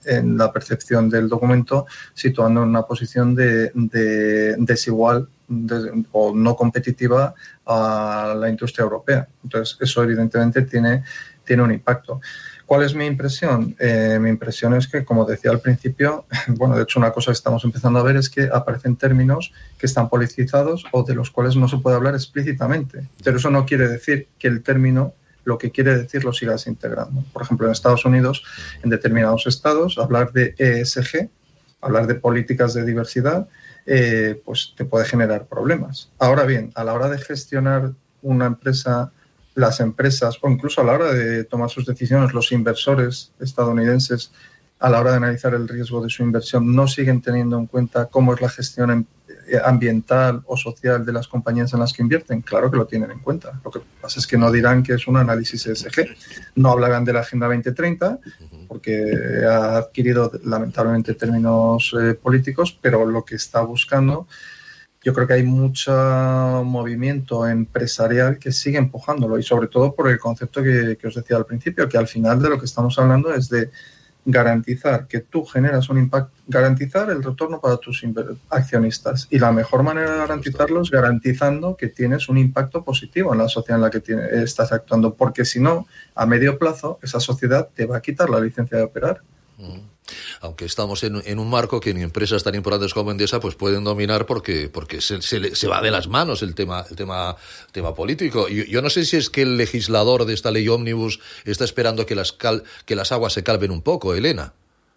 en la percepción del documento, situando en una posición de desigual o no competitiva a la industria europea. Entonces, eso evidentemente tiene un impacto. ¿Cuál es mi impresión? Mi impresión es que, como decía al principio, bueno, de hecho una cosa que estamos empezando a ver es que aparecen términos que están politizados o de los cuales no se puede hablar explícitamente. Pero eso no quiere decir que el término lo que quiere decir lo sigas integrando. Por ejemplo, en Estados Unidos, en determinados estados, hablar de ESG, hablar de políticas de diversidad, pues te puede generar problemas. Ahora bien, a la hora de gestionar una empresa, las empresas, o incluso a la hora de tomar sus decisiones, los inversores estadounidenses, a la hora de analizar el riesgo de su inversión, no siguen teniendo en cuenta cómo es la gestión ambiental o social de las compañías en las que invierten. Claro que lo tienen en cuenta. Lo que pasa es que no dirán que es un análisis ESG. No hablarán de la Agenda 2030 porque ha adquirido lamentablemente términos políticos, pero lo que está buscando, yo creo que hay mucho movimiento empresarial que sigue empujándolo, y sobre todo por el concepto que os decía al principio, que al final de lo que estamos hablando es de garantizar que tú generas un impacto, garantizar el retorno para tus accionistas, y la mejor manera de garantizarlo es garantizando que tienes un impacto positivo en la sociedad en la que estás actuando, porque si no, a medio plazo esa sociedad te va a quitar la licencia de operar. Aunque estamos en un marco que ni empresas tan importantes como Endesa pues pueden dominar porque se va de las manos el tema político. Yo no sé si es que el legislador de esta ley ómnibus está esperando que las aguas se calmen un poco, Elena.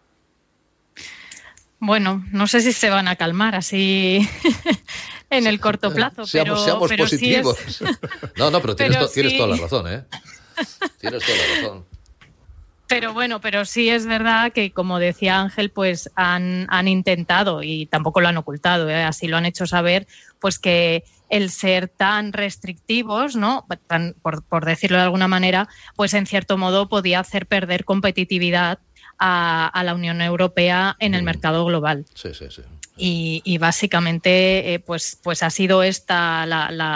Bueno, no sé si se van a calmar así en el corto plazo, seamos pero positivos. Sí No, pero tienes toda la razón, ¿eh? Tienes toda la razón. Pero sí es verdad que, como decía Ángel, pues han intentado, y tampoco lo han ocultado, así lo han hecho saber, pues que el ser tan restrictivos, ¿no? Por decirlo de alguna manera, pues en cierto modo podía hacer perder competitividad a la Unión Europea en el mercado global. Sí. Y básicamente pues ha sido esta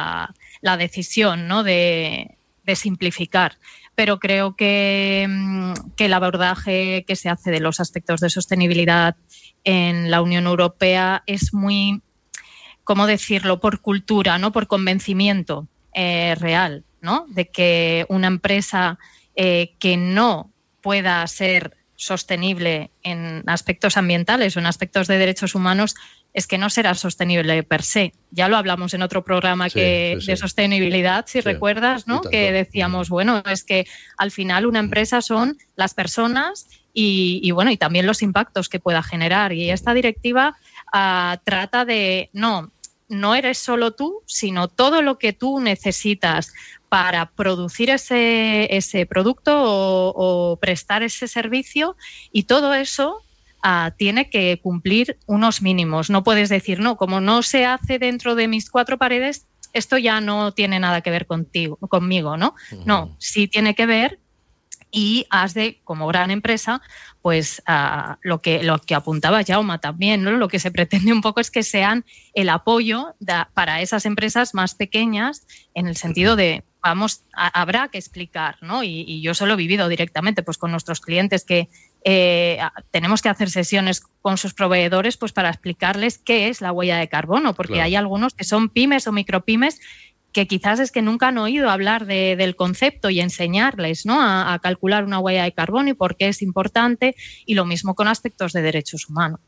la decisión, ¿no? de simplificar. Pero creo que el abordaje que se hace de los aspectos de sostenibilidad en la Unión Europea es muy, ¿cómo decirlo?, por cultura, ¿no?, por convencimiento real, ¿no?, de que una empresa que no pueda ser sostenible en aspectos ambientales o en aspectos de derechos humanos es que no será sostenible per se. Ya lo hablamos en otro programa de sostenibilidad, si recuerdas, ¿no? Que decíamos, bueno, es que al final una empresa son las personas y bueno, y también los impactos que pueda generar. Y esta directiva trata de no eres solo tú, sino todo lo que tú necesitas para producir ese producto o prestar ese servicio, y todo eso tiene que cumplir unos mínimos. No puedes decir, no, como no se hace dentro de mis 4 paredes, esto ya no tiene nada que ver conmigo, ¿no? Uh-huh. No, sí tiene que ver, y has de, como gran empresa, pues lo que apuntaba Jaume también, ¿no? Lo que se pretende un poco es que sean el apoyo para esas empresas más pequeñas, en el sentido de, habrá que explicar, ¿no? Y yo se lo he vivido directamente pues con nuestros clientes, que tenemos que hacer sesiones con sus proveedores pues para explicarles qué es la huella de carbono, porque hay algunos que son pymes o micropymes que quizás es que nunca han oído hablar del concepto, y enseñarles, ¿no?, a calcular una huella de carbono y por qué es importante, y lo mismo con aspectos de derechos humanos.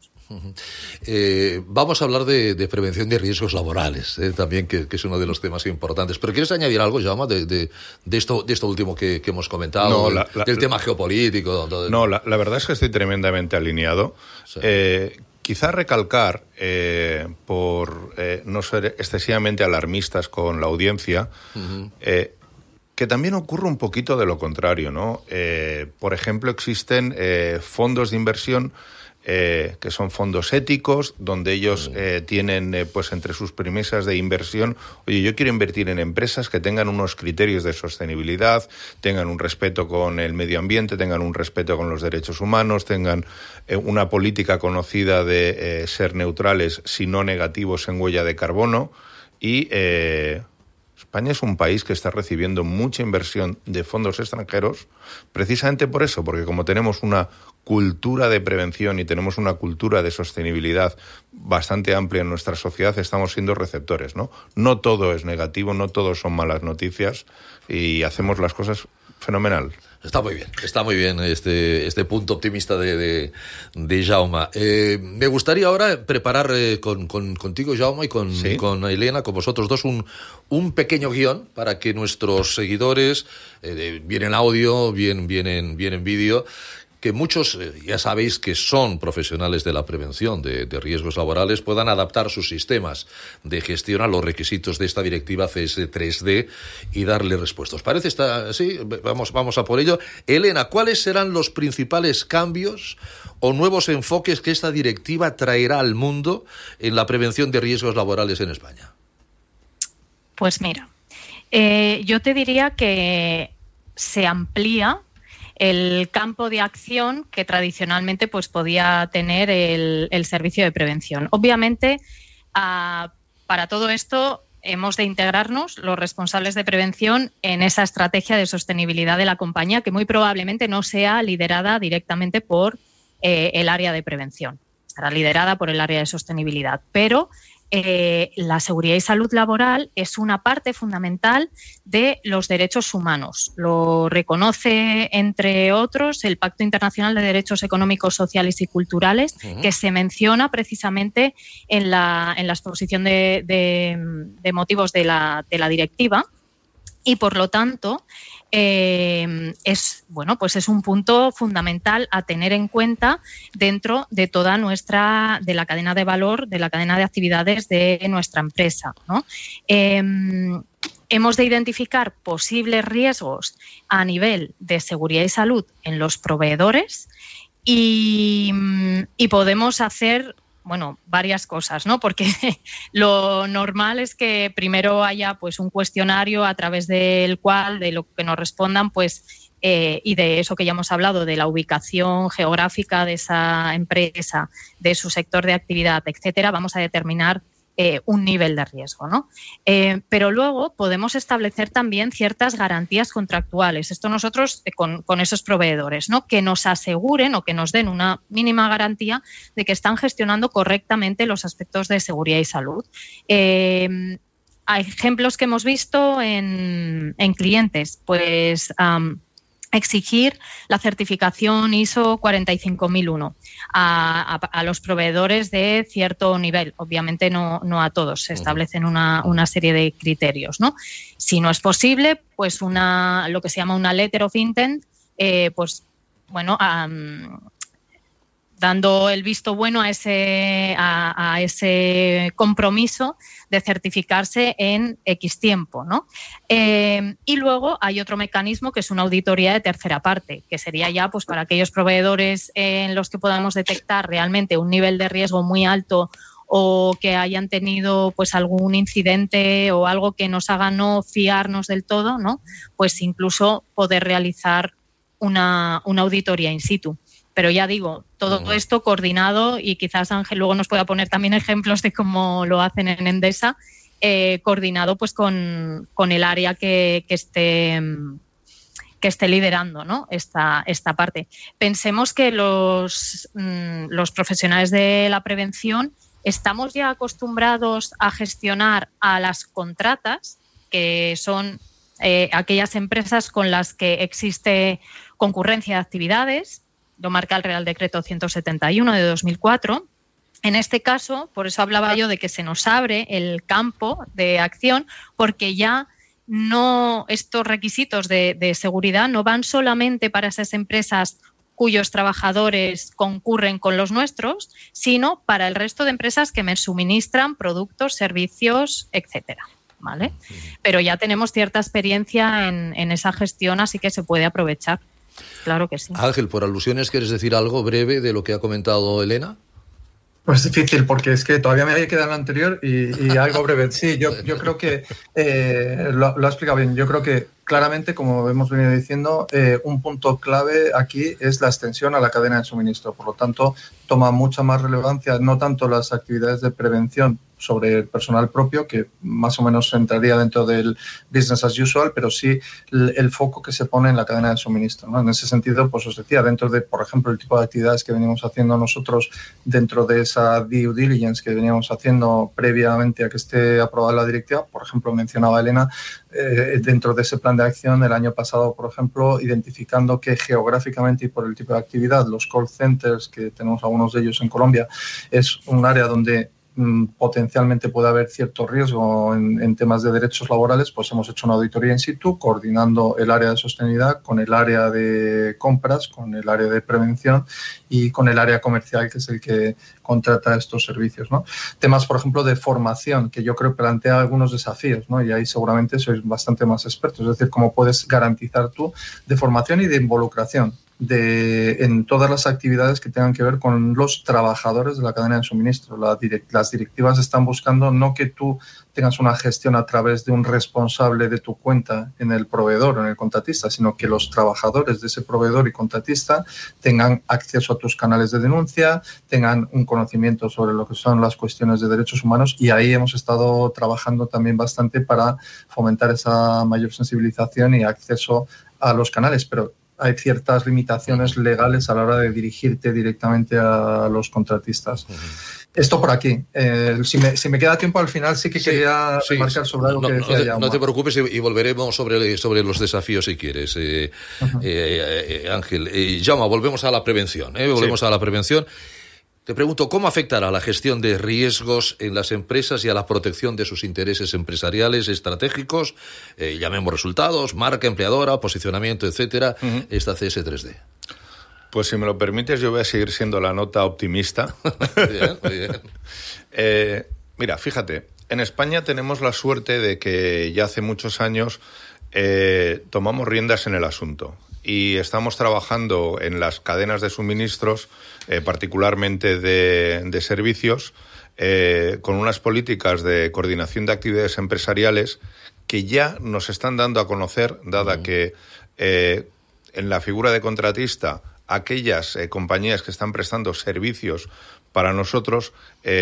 Vamos a hablar de prevención de riesgos laborales, también, que es uno de los temas importantes. ¿Pero quieres añadir algo, Jaume, de esto último que hemos comentado, del tema geopolítico? No, la verdad es que estoy tremendamente alineado. Sí. Quizá recalcar, por no ser excesivamente alarmistas con la audiencia, uh-huh, que también ocurre un poquito de lo contrario, ¿no? Por ejemplo, existen fondos de inversión que son fondos éticos, donde ellos tienen pues entre sus premisas de inversión, oye, yo quiero invertir en empresas que tengan unos criterios de sostenibilidad, tengan un respeto con el medio ambiente, tengan un respeto con los derechos humanos, tengan una política conocida de ser neutrales, si no negativos, en huella de carbono, y España es un país que está recibiendo mucha inversión de fondos extranjeros precisamente por eso, porque como tenemos una cultura de prevención y tenemos una cultura de sostenibilidad bastante amplia en nuestra sociedad, estamos siendo receptores, ¿no? No todo es negativo, no todo son malas noticias y hacemos las cosas fenomenal. Está muy bien este punto optimista de Jaume. Me gustaría ahora preparar contigo, Jaume, y con Elena, con vosotros dos, un pequeño guión para que nuestros seguidores, bien en audio, bien en vídeo, que muchos, ya sabéis que son profesionales de la prevención de riesgos laborales, puedan adaptar sus sistemas de gestión a los requisitos de esta directiva CS3D y darle respuestas. ¿Parece así? Vamos a por ello. Elena, ¿cuáles serán los principales cambios o nuevos enfoques que esta directiva traerá al mundo en la prevención de riesgos laborales en España? Pues mira, yo te diría que se amplía el campo de acción que tradicionalmente pues podía tener el servicio de prevención. Obviamente, para todo esto hemos de integrarnos los responsables de prevención en esa estrategia de sostenibilidad de la compañía, que muy probablemente no sea liderada directamente por el área de prevención. Estará liderada por el área de sostenibilidad, pero la seguridad y salud laboral es una parte fundamental de los derechos humanos. Lo reconoce, entre otros, el Pacto Internacional de Derechos Económicos, Sociales y Culturales, que se menciona precisamente en la exposición de motivos de la directiva, y por lo tanto es un punto fundamental a tener en cuenta dentro de toda de la cadena de valor, de la cadena de actividades de nuestra empresa, ¿no? Hemos de identificar posibles riesgos a nivel de seguridad y salud en los proveedores y podemos hacer varias cosas, ¿no? Porque lo normal es que primero haya pues un cuestionario a través del cual, de lo que nos respondan, pues y de eso que ya hemos hablado, de la ubicación geográfica de esa empresa, de su sector de actividad, etcétera, vamos a determinar un nivel de riesgo, ¿no? Pero luego podemos establecer también ciertas garantías contractuales. Esto nosotros con esos proveedores, ¿no? Que nos aseguren o que nos den una mínima garantía de que están gestionando correctamente los aspectos de seguridad y salud. Hay ejemplos que hemos visto en clientes, pues exigir la certificación ISO 45001 a los proveedores de cierto nivel. Obviamente no a todos, se establecen una serie de criterios, ¿no? Si no es posible, pues lo que se llama una letter of intent, dando el visto bueno a ese compromiso de certificarse en X tiempo, ¿no? Y luego hay otro mecanismo que es una auditoría de tercera parte, que sería ya pues para aquellos proveedores en los que podamos detectar realmente un nivel de riesgo muy alto o que hayan tenido pues algún incidente o algo que nos haga no fiarnos del todo, ¿no? Pues incluso poder realizar una auditoría in situ. Pero ya digo, todo esto coordinado, y quizás Ángel luego nos pueda poner también ejemplos de cómo lo hacen en Endesa, coordinado pues con el área que esté liderando, ¿no? esta parte. Pensemos que los profesionales de la prevención estamos ya acostumbrados a gestionar a las contratas, que son aquellas empresas con las que existe concurrencia de actividades. Lo marca el Real Decreto 171 de 2004. En este caso, por eso hablaba yo de que se nos abre el campo de acción, porque ya no estos requisitos de seguridad no van solamente para esas empresas cuyos trabajadores concurren con los nuestros, sino para el resto de empresas que me suministran productos, servicios, etcétera, ¿vale? Pero ya tenemos cierta experiencia en esa gestión, así que se puede aprovechar. Claro que sí. Ángel, por alusiones, ¿quieres decir algo breve de lo que ha comentado Elena? Pues difícil, porque es que todavía me había quedado en lo anterior y algo breve. Sí, yo creo que lo ha explicado bien. Yo creo que claramente, como hemos venido diciendo, un punto clave aquí es la extensión a la cadena de suministro. Por lo tanto, toma mucha más relevancia no tanto las actividades de prevención sobre el personal propio, que más o menos entraría dentro del business as usual, pero sí el foco que se pone en la cadena de suministro, ¿no? En ese sentido, pues os decía, dentro de, por ejemplo, el tipo de actividades que venimos haciendo nosotros dentro de esa due diligence que veníamos haciendo previamente a que esté aprobada la directiva, por ejemplo, mencionaba Elena, dentro de ese plan de acción el año pasado, por ejemplo, identificando que geográficamente y por el tipo de actividad, los call centers, que tenemos algunos de ellos en Colombia, es un área donde potencialmente puede haber cierto riesgo en temas de derechos laborales, pues hemos hecho una auditoría in situ, coordinando el área de sostenibilidad con el área de compras, con el área de prevención y con el área comercial, que es el que contrata estos servicios, ¿no? Temas, por ejemplo, de formación, que yo creo plantea algunos desafíos, ¿no? Y ahí seguramente sois bastante más expertos, es decir, cómo puedes garantizar tú de formación y de involucración en todas las actividades que tengan que ver con los trabajadores de la cadena de suministro. Las directivas están buscando no que tú tengas una gestión a través de un responsable de tu cuenta en el proveedor o en el contratista, sino que los trabajadores de ese proveedor y contratista tengan acceso a tus canales de denuncia, tengan un conocimiento sobre lo que son las cuestiones de derechos humanos, y ahí hemos estado trabajando también bastante para fomentar esa mayor sensibilización y acceso a los canales, pero hay ciertas limitaciones legales a la hora de dirigirte directamente a los contratistas. Esto por aquí. Si me queda tiempo al final sí que quería remarcar sobre algo que decía Jaume. No te preocupes y volveremos sobre los desafíos si quieres, Ángel. Jaume, volvemos a la prevención. Volvemos a la prevención. Te pregunto, ¿cómo afectará la gestión de riesgos en las empresas y a la protección de sus intereses empresariales estratégicos? Llamemos resultados, marca empleadora, posicionamiento, etcétera, esta CS3D. Pues si me lo permites, yo voy a seguir siendo la nota optimista. Muy bien. Mira, fíjate, en España tenemos la suerte de que ya hace muchos años tomamos riendas en el asunto y estamos trabajando en las cadenas de suministros, particularmente de servicios, con unas políticas de coordinación de actividades empresariales que ya nos están dando a conocer, dada que en la figura de contratista, aquellas compañías que están prestando servicios para nosotros,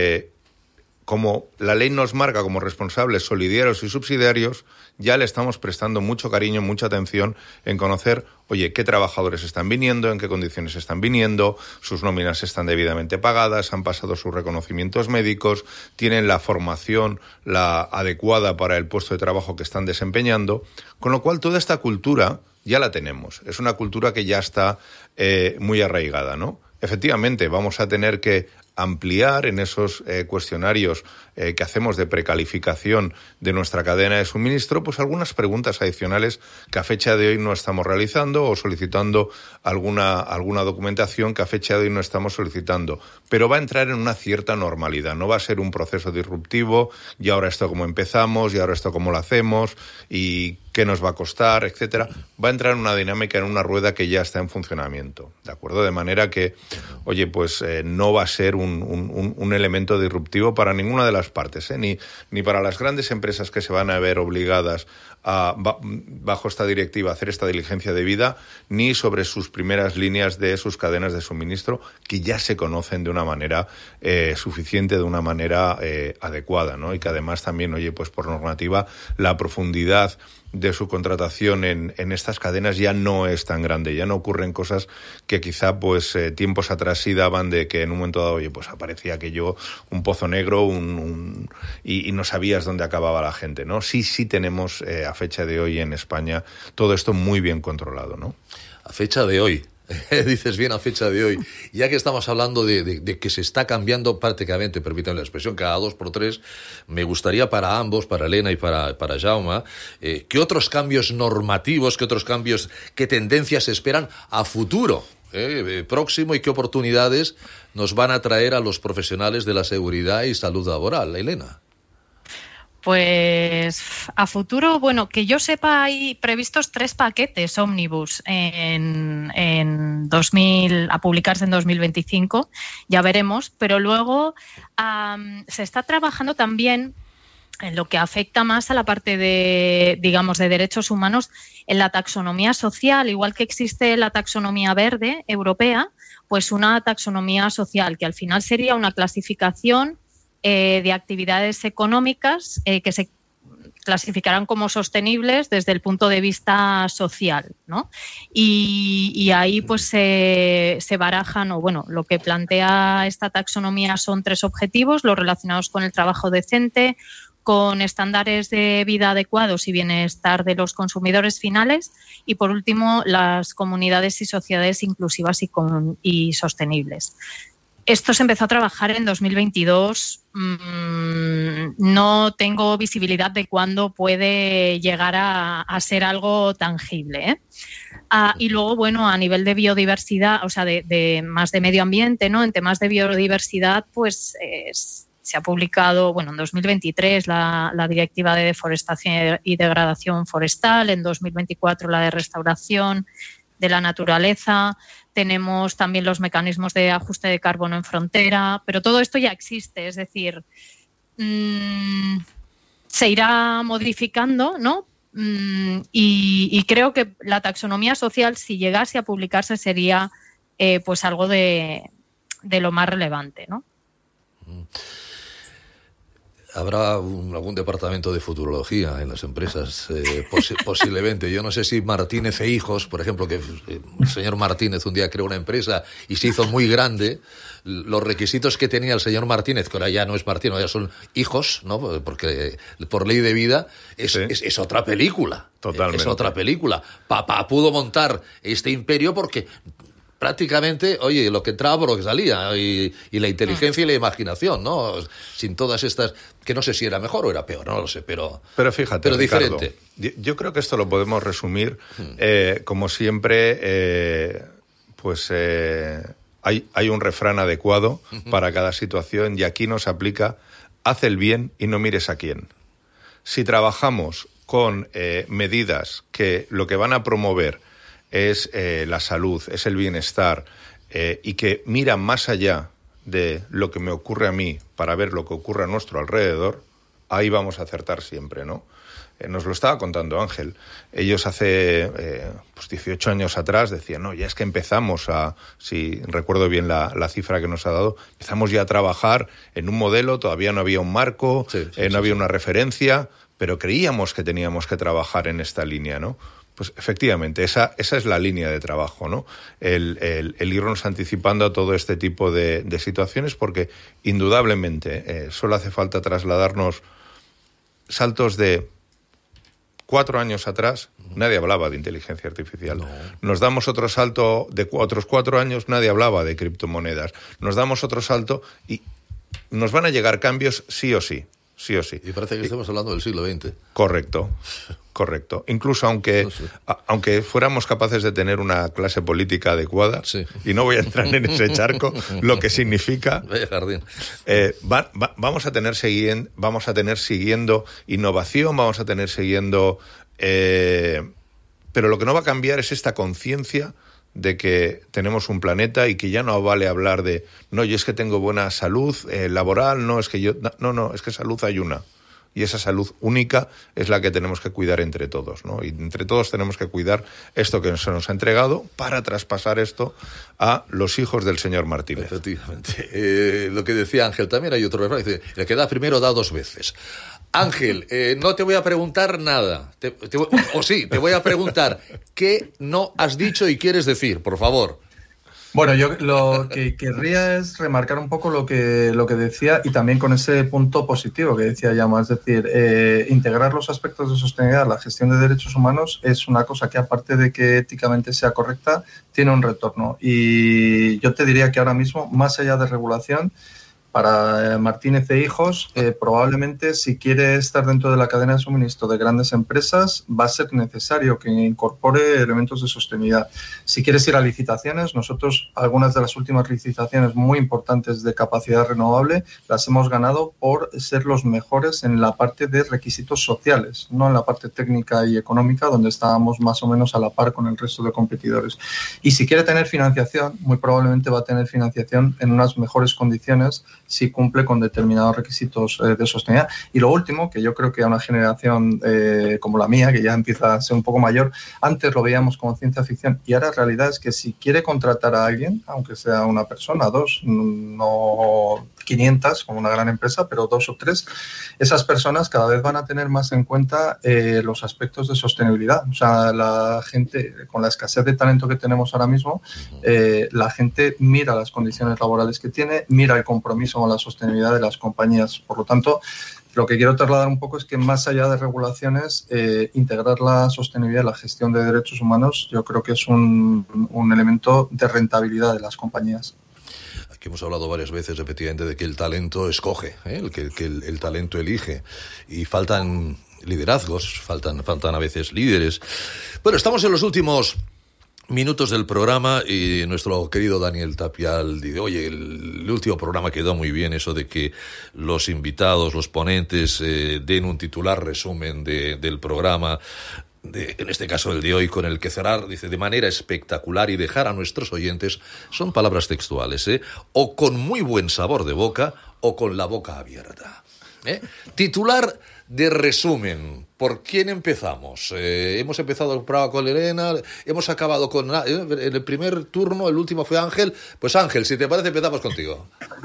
como la ley nos marca como responsables solidarios y subsidiarios, ya le estamos prestando mucho cariño, mucha atención en conocer, oye, qué trabajadores están viniendo, en qué condiciones están viniendo, sus nóminas están debidamente pagadas, han pasado sus reconocimientos médicos, tienen la formación adecuada para el puesto de trabajo que están desempeñando, con lo cual toda esta cultura ya la tenemos. Es una cultura que ya está muy arraigada, ¿no? Efectivamente, vamos a tener que ampliar en esos cuestionarios que hacemos de precalificación de nuestra cadena de suministro, pues algunas preguntas adicionales que a fecha de hoy no estamos realizando o solicitando alguna documentación que a fecha de hoy no estamos solicitando. Pero va a entrar en una cierta normalidad, no va a ser un proceso disruptivo, y ahora esto cómo empezamos, y ahora esto cómo lo hacemos, y qué nos va a costar, etcétera. Va a entrar en una dinámica, en una rueda que ya está en funcionamiento, ¿de acuerdo? De manera que, oye, pues no va a ser un elemento disruptivo para ninguna de las partes, ni para las grandes empresas que se van a ver obligadas bajo esta directiva a hacer esta diligencia debida, ni sobre sus primeras líneas de sus cadenas de suministro, que ya se conocen de una manera suficiente, de una manera adecuada, ¿no? Y que además también, oye, pues por normativa, la profundidad de su contratación en estas cadenas ya no es tan grande, ya no ocurren cosas que quizá pues tiempos atrás sí daban, de que en un momento dado, oye, pues aparecía aquello, un pozo negro, y no sabías dónde acababa la gente, ¿no? Sí tenemos a fecha de hoy en España todo esto muy bien controlado, ¿no? A fecha de hoy. Dices bien, a fecha de hoy. Ya que estamos hablando de que se está cambiando prácticamente, permítanme la expresión, cada 2 por 3, me gustaría para ambos, para Elena y para Jaume, ¿qué otros cambios normativos, qué tendencias se esperan a futuro próximo, y qué oportunidades nos van a traer a los profesionales de la seguridad y salud laboral? Elena. Pues a futuro, bueno, que yo sepa, hay previstos 3 paquetes ómnibus a publicarse en 2025, ya veremos, pero luego se está trabajando también en lo que afecta más a la parte de, digamos, de derechos humanos, en la taxonomía social, igual que existe la taxonomía verde europea, pues una taxonomía social, que al final sería una clasificación de actividades económicas que se clasificarán como sostenibles desde el punto de vista social, ¿no? Y ahí pues se barajan, o bueno, lo que plantea esta taxonomía son 3 objetivos, los relacionados con el trabajo decente, con estándares de vida adecuados y bienestar de los consumidores finales, y por último las comunidades y sociedades inclusivas y sostenibles. Esto se empezó a trabajar en 2022. No tengo visibilidad de cuándo puede llegar a ser algo tangible, ¿eh? Y luego, bueno, a nivel de biodiversidad, o sea, de más de medio ambiente, ¿no? En temas de biodiversidad, pues se ha publicado, bueno, en 2023 la Directiva de Deforestación y Degradación Forestal, en 2024 la de Restauración de la Naturaleza. Tenemos también los mecanismos de ajuste de carbono en frontera, pero todo esto ya existe, es decir, se irá modificando, ¿no? Y creo que la taxonomía social, si llegase a publicarse, sería pues algo de lo más relevante, ¿no? ¿Habrá algún departamento de futurología en las empresas? Posiblemente. Yo no sé si Martínez e Hijos, por ejemplo, que el señor Martínez un día creó una empresa y se hizo muy grande. Los requisitos que tenía el señor Martínez, que ahora ya no es Martínez, ya son hijos, ¿no? Porque por ley de vida es otra película. Totalmente. Es otra película. Papá pudo montar este imperio porque prácticamente, oye, lo que entraba por lo que salía, y la inteligencia y la imaginación, ¿no? Sin todas estas, que no sé si era mejor o era peor, no lo sé, pero fíjate, pero Ricardo, diferente. Yo creo que esto lo podemos resumir, como siempre, hay un refrán adecuado para cada situación, y aquí nos aplica: haz el bien y no mires a quién. Si trabajamos con medidas que lo que van a promover es la salud, es el bienestar, y que miran más allá de lo que me ocurre a mí para ver lo que ocurre a nuestro alrededor, ahí vamos a acertar siempre, ¿no? Nos lo estaba contando Ángel. Ellos hace 18 años atrás decían, no, ya es que empezamos si recuerdo bien la cifra que nos ha dado, empezamos ya a trabajar en un modelo, todavía no había un marco, no había una referencia, pero creíamos que teníamos que trabajar en esta línea, ¿no? Pues efectivamente, esa es la línea de trabajo, ¿no? El irnos anticipando a todo este tipo de situaciones, porque indudablemente solo hace falta trasladarnos saltos de 4 años atrás. Nadie hablaba de inteligencia artificial. No. Nos damos otro salto de otros 4 años, nadie hablaba de criptomonedas. Nos damos otro salto y nos van a llegar cambios sí o sí. Sí o sí. Y parece que estamos hablando del siglo XX. Correcto. Incluso aunque fuéramos capaces de tener una clase política adecuada, sí, y no voy a entrar en ese charco, lo que significa... Vaya jardín. Vamos a tener siguiendo innovación, vamos a tener siguiendo... pero lo que no va a cambiar es esta conciencia de que tenemos un planeta y que ya no vale hablar de no, yo es que tengo buena salud laboral, no, es que yo... No, es que salud hay una. Y esa salud única es la que tenemos que cuidar entre todos, ¿no? Y entre todos tenemos que cuidar esto que se nos ha entregado para traspasar esto a los hijos del señor Martínez. Efectivamente. Lo que decía Ángel también, hay otro refrán, dice, el que da primero da 2 veces. Ángel, no te voy a preguntar nada. Te voy a preguntar qué no has dicho y quieres decir, por favor. Bueno, yo lo que querría es remarcar un poco lo que decía, y también con ese punto positivo que decía Jaume, es decir, integrar los aspectos de sostenibilidad a la gestión de derechos humanos es una cosa que, aparte de que éticamente sea correcta, tiene un retorno. Y yo te diría que ahora mismo, más allá de regulación, para Martínez e Hijos, probablemente si quiere estar dentro de la cadena de suministro de grandes empresas, va a ser necesario que incorpore elementos de sostenibilidad. Si quieres ir a licitaciones, nosotros algunas de las últimas licitaciones muy importantes de capacidad renovable las hemos ganado por ser los mejores en la parte de requisitos sociales, no en la parte técnica y económica, donde estábamos más o menos a la par con el resto de competidores. Y si quiere tener financiación, muy probablemente va a tener financiación en unas mejores condiciones si cumple con determinados requisitos de sostenibilidad. Y lo último, que yo creo que a una generación como la mía, que ya empieza a ser un poco mayor, antes lo veíamos como ciencia ficción y ahora la realidad es que si quiere contratar a alguien, aunque sea una persona, dos, no 500 como una gran empresa, pero 2 o 3, esas personas cada vez van a tener más en cuenta los aspectos de sostenibilidad. O sea, la gente, con la escasez de talento que tenemos ahora mismo, la gente mira las condiciones laborales que tiene, mira el compromiso con la sostenibilidad de las compañías. Por lo tanto, lo que quiero trasladar un poco es que más allá de regulaciones, integrar la sostenibilidad y la gestión de derechos humanos, yo creo que es un elemento de rentabilidad de las compañías. Aquí hemos hablado varias veces, efectivamente, de que el talento escoge, que el talento elige, y faltan liderazgos, faltan a veces líderes. Bueno, estamos en los últimos minutos del programa y nuestro querido Daniel Tapial dice, oye, el último programa quedó muy bien, eso de que los invitados, los ponentes den un titular resumen del programa, en este caso el de hoy, con el que cerrar, dice, de manera espectacular y dejar a nuestros oyentes, son palabras textuales, o con muy buen sabor de boca o con la boca abierta. Titular de resumen. ¿Por quién empezamos? Hemos empezado el programa con Elena, hemos acabado con... En el primer turno, el último fue Ángel. Pues Ángel, si te parece, empezamos contigo.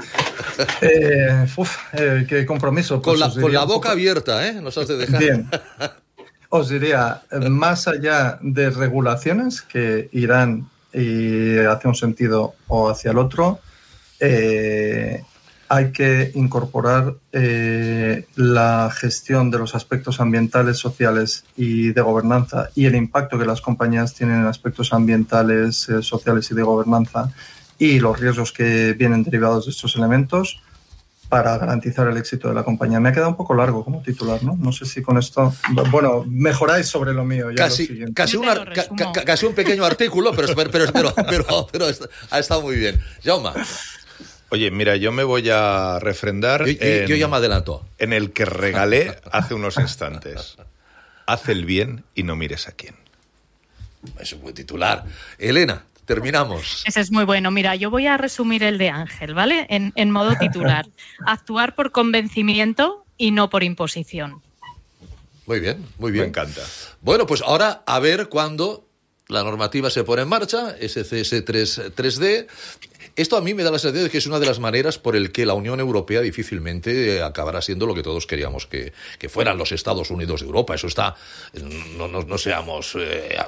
Qué compromiso. Pues con la boca abierta, nos has de dejar. Bien. Os diría, más allá de regulaciones que irán hacia un sentido o hacia el otro, hay que incorporar la gestión de los aspectos ambientales, sociales y de gobernanza y el impacto que las compañías tienen en aspectos ambientales, sociales y de gobernanza y los riesgos que vienen derivados de estos elementos para garantizar el éxito de la compañía. Me ha quedado un poco largo como titular, ¿no? No sé si con esto... Bueno, mejoráis sobre lo mío. Ya casi un pequeño artículo, pero ha estado muy bien. Jaume. Oye, mira, yo me voy a refrendar yo ya me adelanto. En el que regalé hace unos instantes. Haz el bien y no mires a quién. Es un buen titular. Elena, terminamos. Ese es muy bueno. Mira, yo voy a resumir el de Ángel, ¿vale? En modo titular. Actuar por convencimiento y no por imposición. Muy bien, muy bien. Me encanta. Bueno, pues ahora a ver cuándo la normativa se pone en marcha, SCS 3D. Esto a mí me da la sensación de que es una de las maneras por el que la Unión Europea difícilmente acabará siendo lo que todos queríamos que fueran los Estados Unidos de Europa. Eso está, no seamos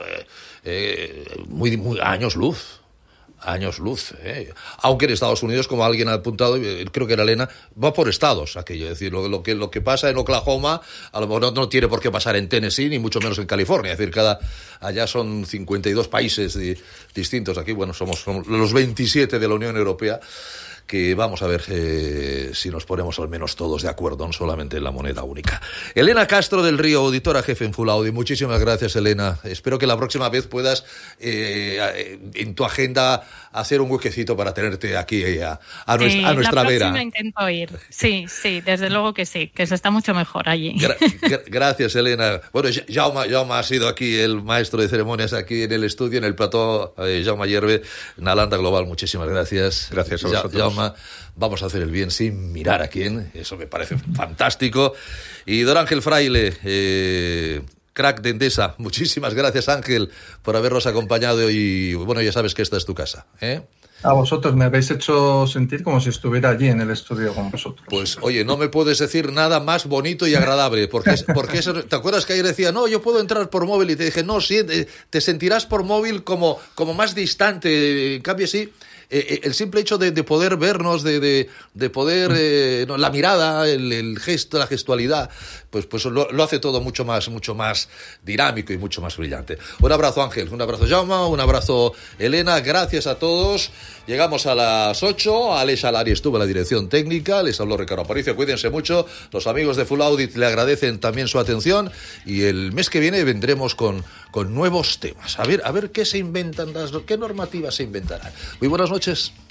muy años luz. Aunque en Estados Unidos, como alguien ha apuntado, creo que era Elena, va por estados aquello. Es decir, lo que pasa en Oklahoma a lo mejor no tiene por qué pasar en Tennessee ni mucho menos en California. Es decir, allá son 52 países distintos. Aquí, bueno, somos los 27 de la Unión Europea, que vamos a ver si nos ponemos al menos todos de acuerdo, no solamente en la moneda única. Elena Castro del Río, auditora jefe en Full Audi. Muchísimas gracias, Elena. Espero que la próxima vez puedas en tu agenda hacer un huequecito para tenerte aquí a nuestra vera. La próxima intento ir. Sí, desde luego que sí, que se está mucho mejor allí. Gracias, Elena. Bueno, Jaume ha sido aquí el maestro de ceremonias aquí en el estudio, en el plató. Jaume Yerbe, Nalanda Global, muchísimas gracias. Gracias a vosotros. Jaume, vamos a hacer el bien sin mirar a quién, eso me parece fantástico. Y don Ángel Fraile, crack de Endesa, muchísimas gracias, Ángel, por habernos acompañado y bueno, ya sabes que esta es tu casa, A vosotros me habéis hecho sentir como si estuviera allí en el estudio con vosotros. Pues oye, no me puedes decir nada más bonito y agradable, porque eso, ¿te acuerdas que ayer decía, no, yo puedo entrar por móvil? Y te dije, no, sí, te sentirás por móvil como más distante, en cambio sí. El simple hecho de poder vernos, de poder, la mirada, el gesto, la gestualidad, pues lo hace todo mucho más dinámico y mucho más brillante. Un abrazo, Ángel, un abrazo, Jaume, un abrazo, Elena, gracias a todos. Llegamos a las 8, Alex Alari estuvo en la dirección técnica, les habló Ricardo Aparicio, cuídense mucho, los amigos de Full Audit le agradecen también su atención y el mes que viene vendremos con nuevos temas. A ver qué se inventan, qué normativas se inventarán. Muy buenas noches.